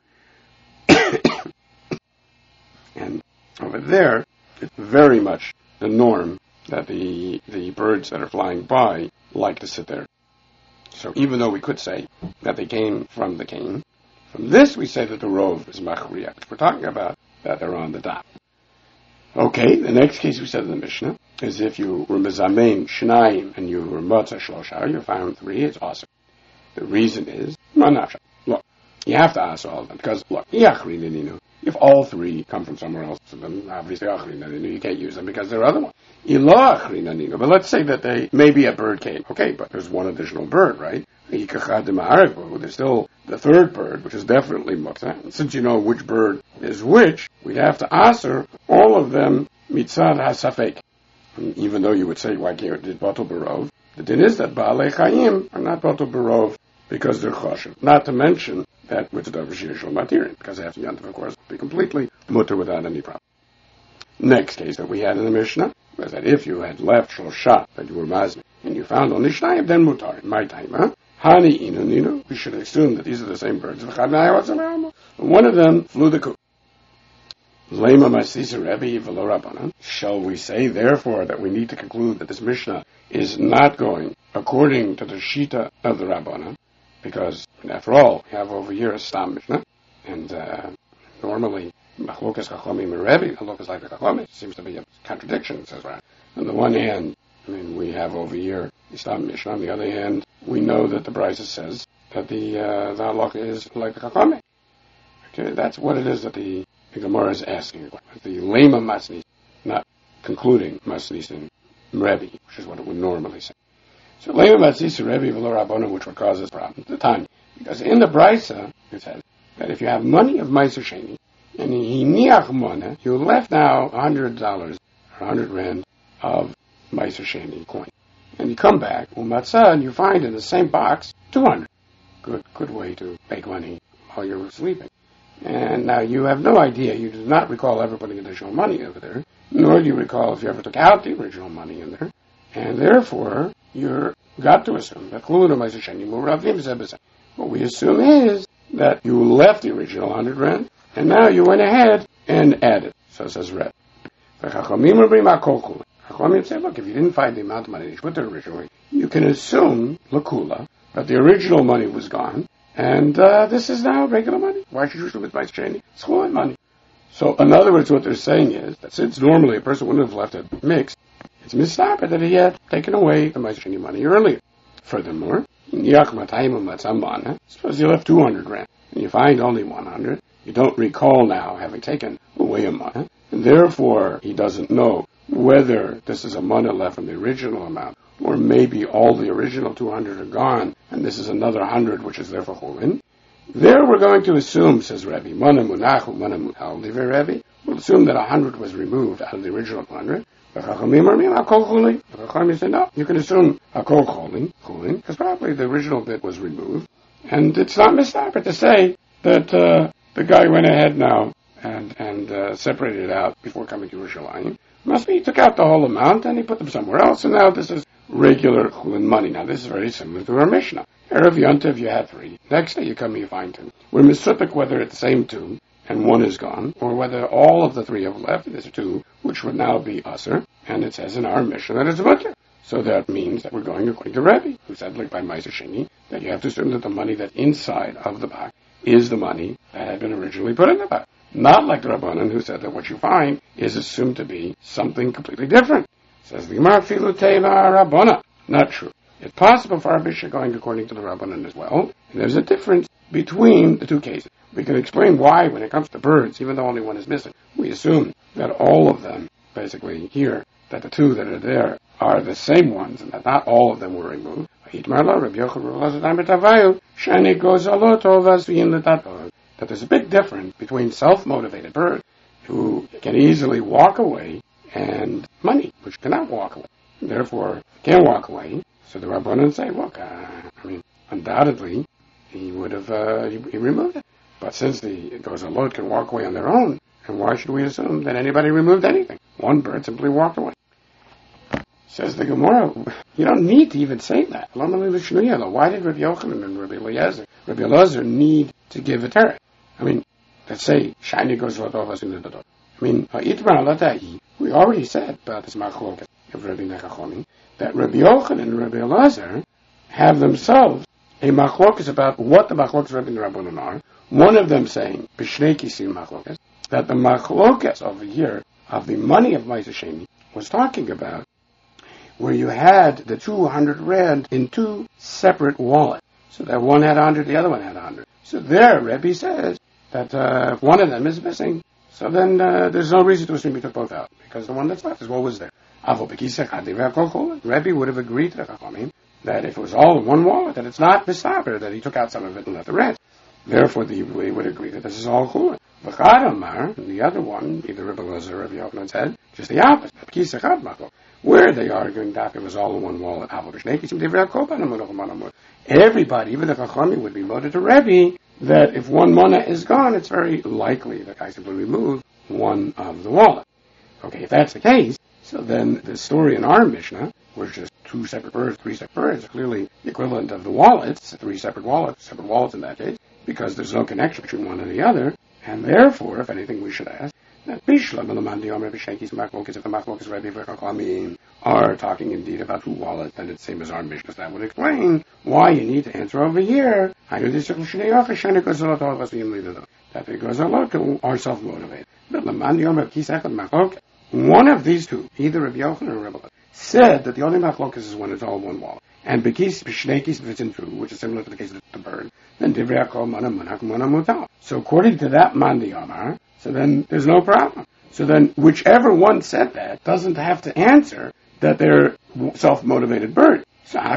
Speaker 1: And over there, it's very much the norm that the the birds that are flying by like to sit there. So even though we could say that they came from the cane, from this we say that the rove is machriya. We're talking about that they're on the daf. Okay, the next case we said in the Mishnah is if you were mezamein shnayim and you were motza shlosha, you found three, it's awesome. The reason is, manafsha. Look, you have to ask all of them, because look, if all three come from somewhere else, then obviously you can't use them because they're other ones. But let's say that they, maybe a bird came. Okay, but there's one additional bird, right? There's still the third bird, which is definitely mutza. And since you know which bird is which, we'd have to answer all of them mitzad hasafek. Even though you would say, why can't it batul barov? The din is that ba'alei chayim are not batul barov because they're choshev. Not to mention that with the davar shel matirin, because they have to yantav, of course, be completely mutter without any problem. Next case that we had in the Mishnah was that if you had left shlosha, that you were mazni, and you found only shnayim, then mutar. In my time, huh? Hani inu ninu, we should assume that these are the same birds. One of them flew the coop. Lema masisa Rebbe v'lo Rabbanan. Shall we say, therefore, that we need to conclude that this Mishnah is not going according to the Shita of the Rabbanan? Because, after all, we have over here a Stam Mishnah, and uh, normally, Machlokas Chachamim and Rebbe, Machlokas like the Chachamim, seems to be a contradiction, says right. On the one hand, I mean, we have over here the Stam Mishnah. On the other hand, we know that the Brisa says that the uh, the halakha is like the Chachamim. Okay, that's what it is that the, the Gemara is asking. The Lema Masnis, not concluding Masnis in Rebbe, which is what it would normally say. So Lema Masnis Rebbe v'lo Rabbanan, which would cause us problems at the time, because in the Brisa it says that if you have money of Meiser Sheni, and he niach mona, you left now a hundred dollars or a hundred rand of Meiser Sheni coin, and you come back umatzah and you find in the same box two hundred. Good, good way to make money while you're sleeping. And now you have no idea. You do not recall ever putting additional money over there, nor do you recall if you ever took out the original money in there, and therefore you're got to assume that what we assume is that you left the original hundred rand, and now you went ahead and added. So it says Red. Chachamim say, look, if you didn't find the amount of money that you put there originally, you can assume lakula that the original money was gone, and uh, this is now regular money. Why should you assume it's Meiser Sheni? It's chulin money. So in other words, what they're saying is that since normally a person wouldn't have left it mixed, it's mistapa that he had taken away the Meiser Sheni money earlier. Furthermore, suppose you left two hundred rand, and you find only one hundred. You don't recall now having taken away a mana, and therefore he doesn't know whether this is a mana left from the original amount, or maybe all the original two hundred are gone, and this is another one hundred which is there for chulin. There we're going to assume, says Rebbe, mana munachu, mana mutal, Rebbe, we'll assume that one hundred was removed out of the original one hundred. The Chachamim are mean, Hakol Chulin. The Chachamim say, no, you can assume Hakol Chulin, Chulin, because probably the original bit was removed, and it's not mistaken to say that uh, the guy went ahead now and and uh, separated it out before coming to Yerushalayim. Must be he took out the whole amount and he put them somewhere else, and now this is regular chulin money. Now this is very similar to our Mishnah. Erev Yontiv you had three. Next day you come and you find two. We're misupik whether it's the same two and one is gone, or whether all of the three have left. There's two, which would now be usher, and it says in our Mishnah that it's a mutter. So that means that we're going according to Rebbe, who said, like by Meiser Sheni, that you have to assume that the money that's inside of the box is the money that had been originally put in the box. Not like the Rabbanan, who said that what you find is assumed to be something completely different. Says the Gemara, Filu Teva Rabbana. Not true. It's possible for our Bishop going according to the Rabbanan as well, and there's a difference between the two cases. We can explain why, when it comes to birds, even though only one is missing, we assume that all of them, basically here, that the two that are there are the same ones, and that not all of them were removed. That there's a big difference between self-motivated birds who can easily walk away and money, which cannot walk away. Therefore, can't walk away. So the Rabbanan say, look, uh, I mean, undoubtedly, he would have, uh, he, he removed it. But since the Gozalot can walk away on their own, and why should we assume that anybody removed anything? One bird simply walked away. Says the Gemara, you don't need to even say that. Why did Rabbi Yochanan and Rabbi Eliezer, Rabbi Eliezer need to give a teretz? I mean, let's say, Shiny Gozalot Ovas in the Dodot. I mean, we already said about this machloket of Rabbi Nechachoni, that Rabbi Yochanan and Rabbi Eliezer have themselves a machloket about what the machloket Rabbi Rabbanan are. One of them saying, B'shnei kisim machloket, that the machloket over here of the money of Ma'aseh Sheni was talking about where you had the two hundred rand in two separate wallets. So that one had one hundred, the other one had one hundred. So there, Rebbe says that uh, if one of them is missing, so then uh, there's no reason to assume he took both out, because the one that's left is what was there. Rebbe would have agreed to the Chachamim that if it was all in one wallet, that it's not misaber, that he took out some of it and left the rest. Therefore, the we would agree that this is all chulin. V'chadamar, the other one, either Rebbe Eliezer or Rebbe Yochanan said, just the opposite. Where they arguing that it was all in one wallet. Everybody, even the Chachamim, would be moted to Rebbe that if one mana is gone, it's very likely that I simply remove one of the wallet. Okay, if that's the case, so then the story in our Mishnah, where it's just two separate birds, three separate birds, is clearly the equivalent of the wallets, three separate wallets, separate wallets in that case, because there's no connection between one and the other, and therefore, if anything, we should ask, that Bishlam and the Mandiom Rebbe Shekis Machlokas, if the Machlokas Rebbe V'Chachamim are talking indeed about two wallets, then it's the same as our Mishnah. That would explain why you need to answer over here. That the Gozalot are self-motivated. But the Mandiom Rebbe Kisachad Machlokas, one of these two, either Rebbe Yochanan or Rebbe Eliezer, said that the only Machlokas is when it's all one wallet. And Bekis B'Shnekis, if it's in two, which is similar to the case of the bird, then Divrei HaKol Mana Munach Mana Mutal. So according to that Mandi Amar, so then there's no problem. So then whichever one said that doesn't have to answer that they're self-motivated birds. Why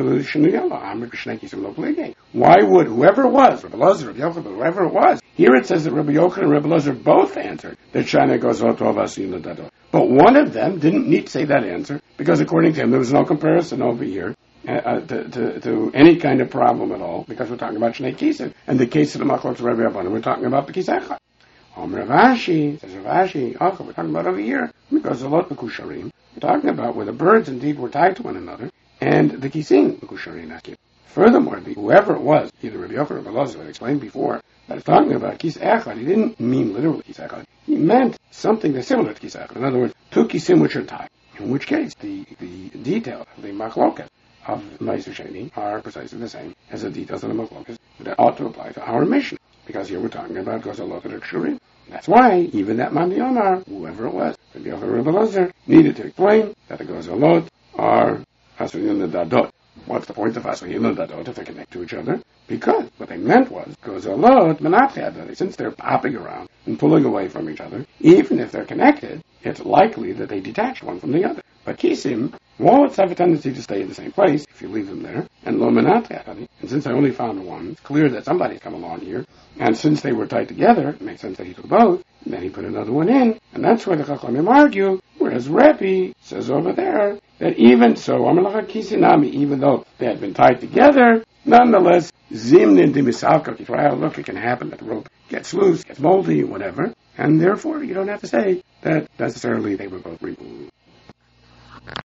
Speaker 1: would whoever it was, Rebbe Eliezer, Rebbe Yochanan, whoever it was, here it says that Rebbe Yochanan and Rebbe Eliezer both answered that Shana goes out. But one of them didn't need to say that answer because according to him there was no comparison over here uh, to, to, to any kind of problem at all because we're talking about Shnei Kisim and the case of the Machlokes Rebbe Rabbanan. We're talking about the Kisachah. Om Ravashi, says Ravashi, okay, we're talking about over here because a lot of Kusharim. We're talking about where the birds indeed were tied to one another and the Kisim Kusharim. Furthermore, the, whoever it was, either Rabbi Yochanan or Rebbe Eliezer, I explained before, that it's talking about Kis Echad, he didn't mean literally Kis Echad. He meant something that's similar to Kis Echad. In other words, two Kisim which are tied. In which case, the, the detail of the Machloket of Ma'aseh Sheni are precisely the same as the details of the Machloket that ought to apply to our Mishnah. Because here we're talking about Gozalot and Kshurim. That's why, even that Mandi Amar, whoever it was, Rabbi Yochanan or Rebbe Eliezer, needed to explain that the Gozalot are Hasuyin and Dadot. What's the point of Hasuyin and Dadot if they connect to each other? Because what they meant was, Gozalot Menachad, since they're popping around and pulling away from each other, even if they're connected, it's likely that they detach one from the other. But Kisim, wallets have a tendency to stay in the same place if you leave them there, and Lo Menachad, and since I only found one, it's clear that somebody's come along here, and since they were tied together, it makes sense that he took both, and then he put another one in, and that's where the Chachamim argue, whereas Rebbe says over there, that even so, Amalach Kisinami, even though they had been tied together, nonetheless, Zimnin Dimisalka, look, it can happen that the rope gets loose, gets moldy, whatever, and therefore you don't have to say that necessarily they were both removed.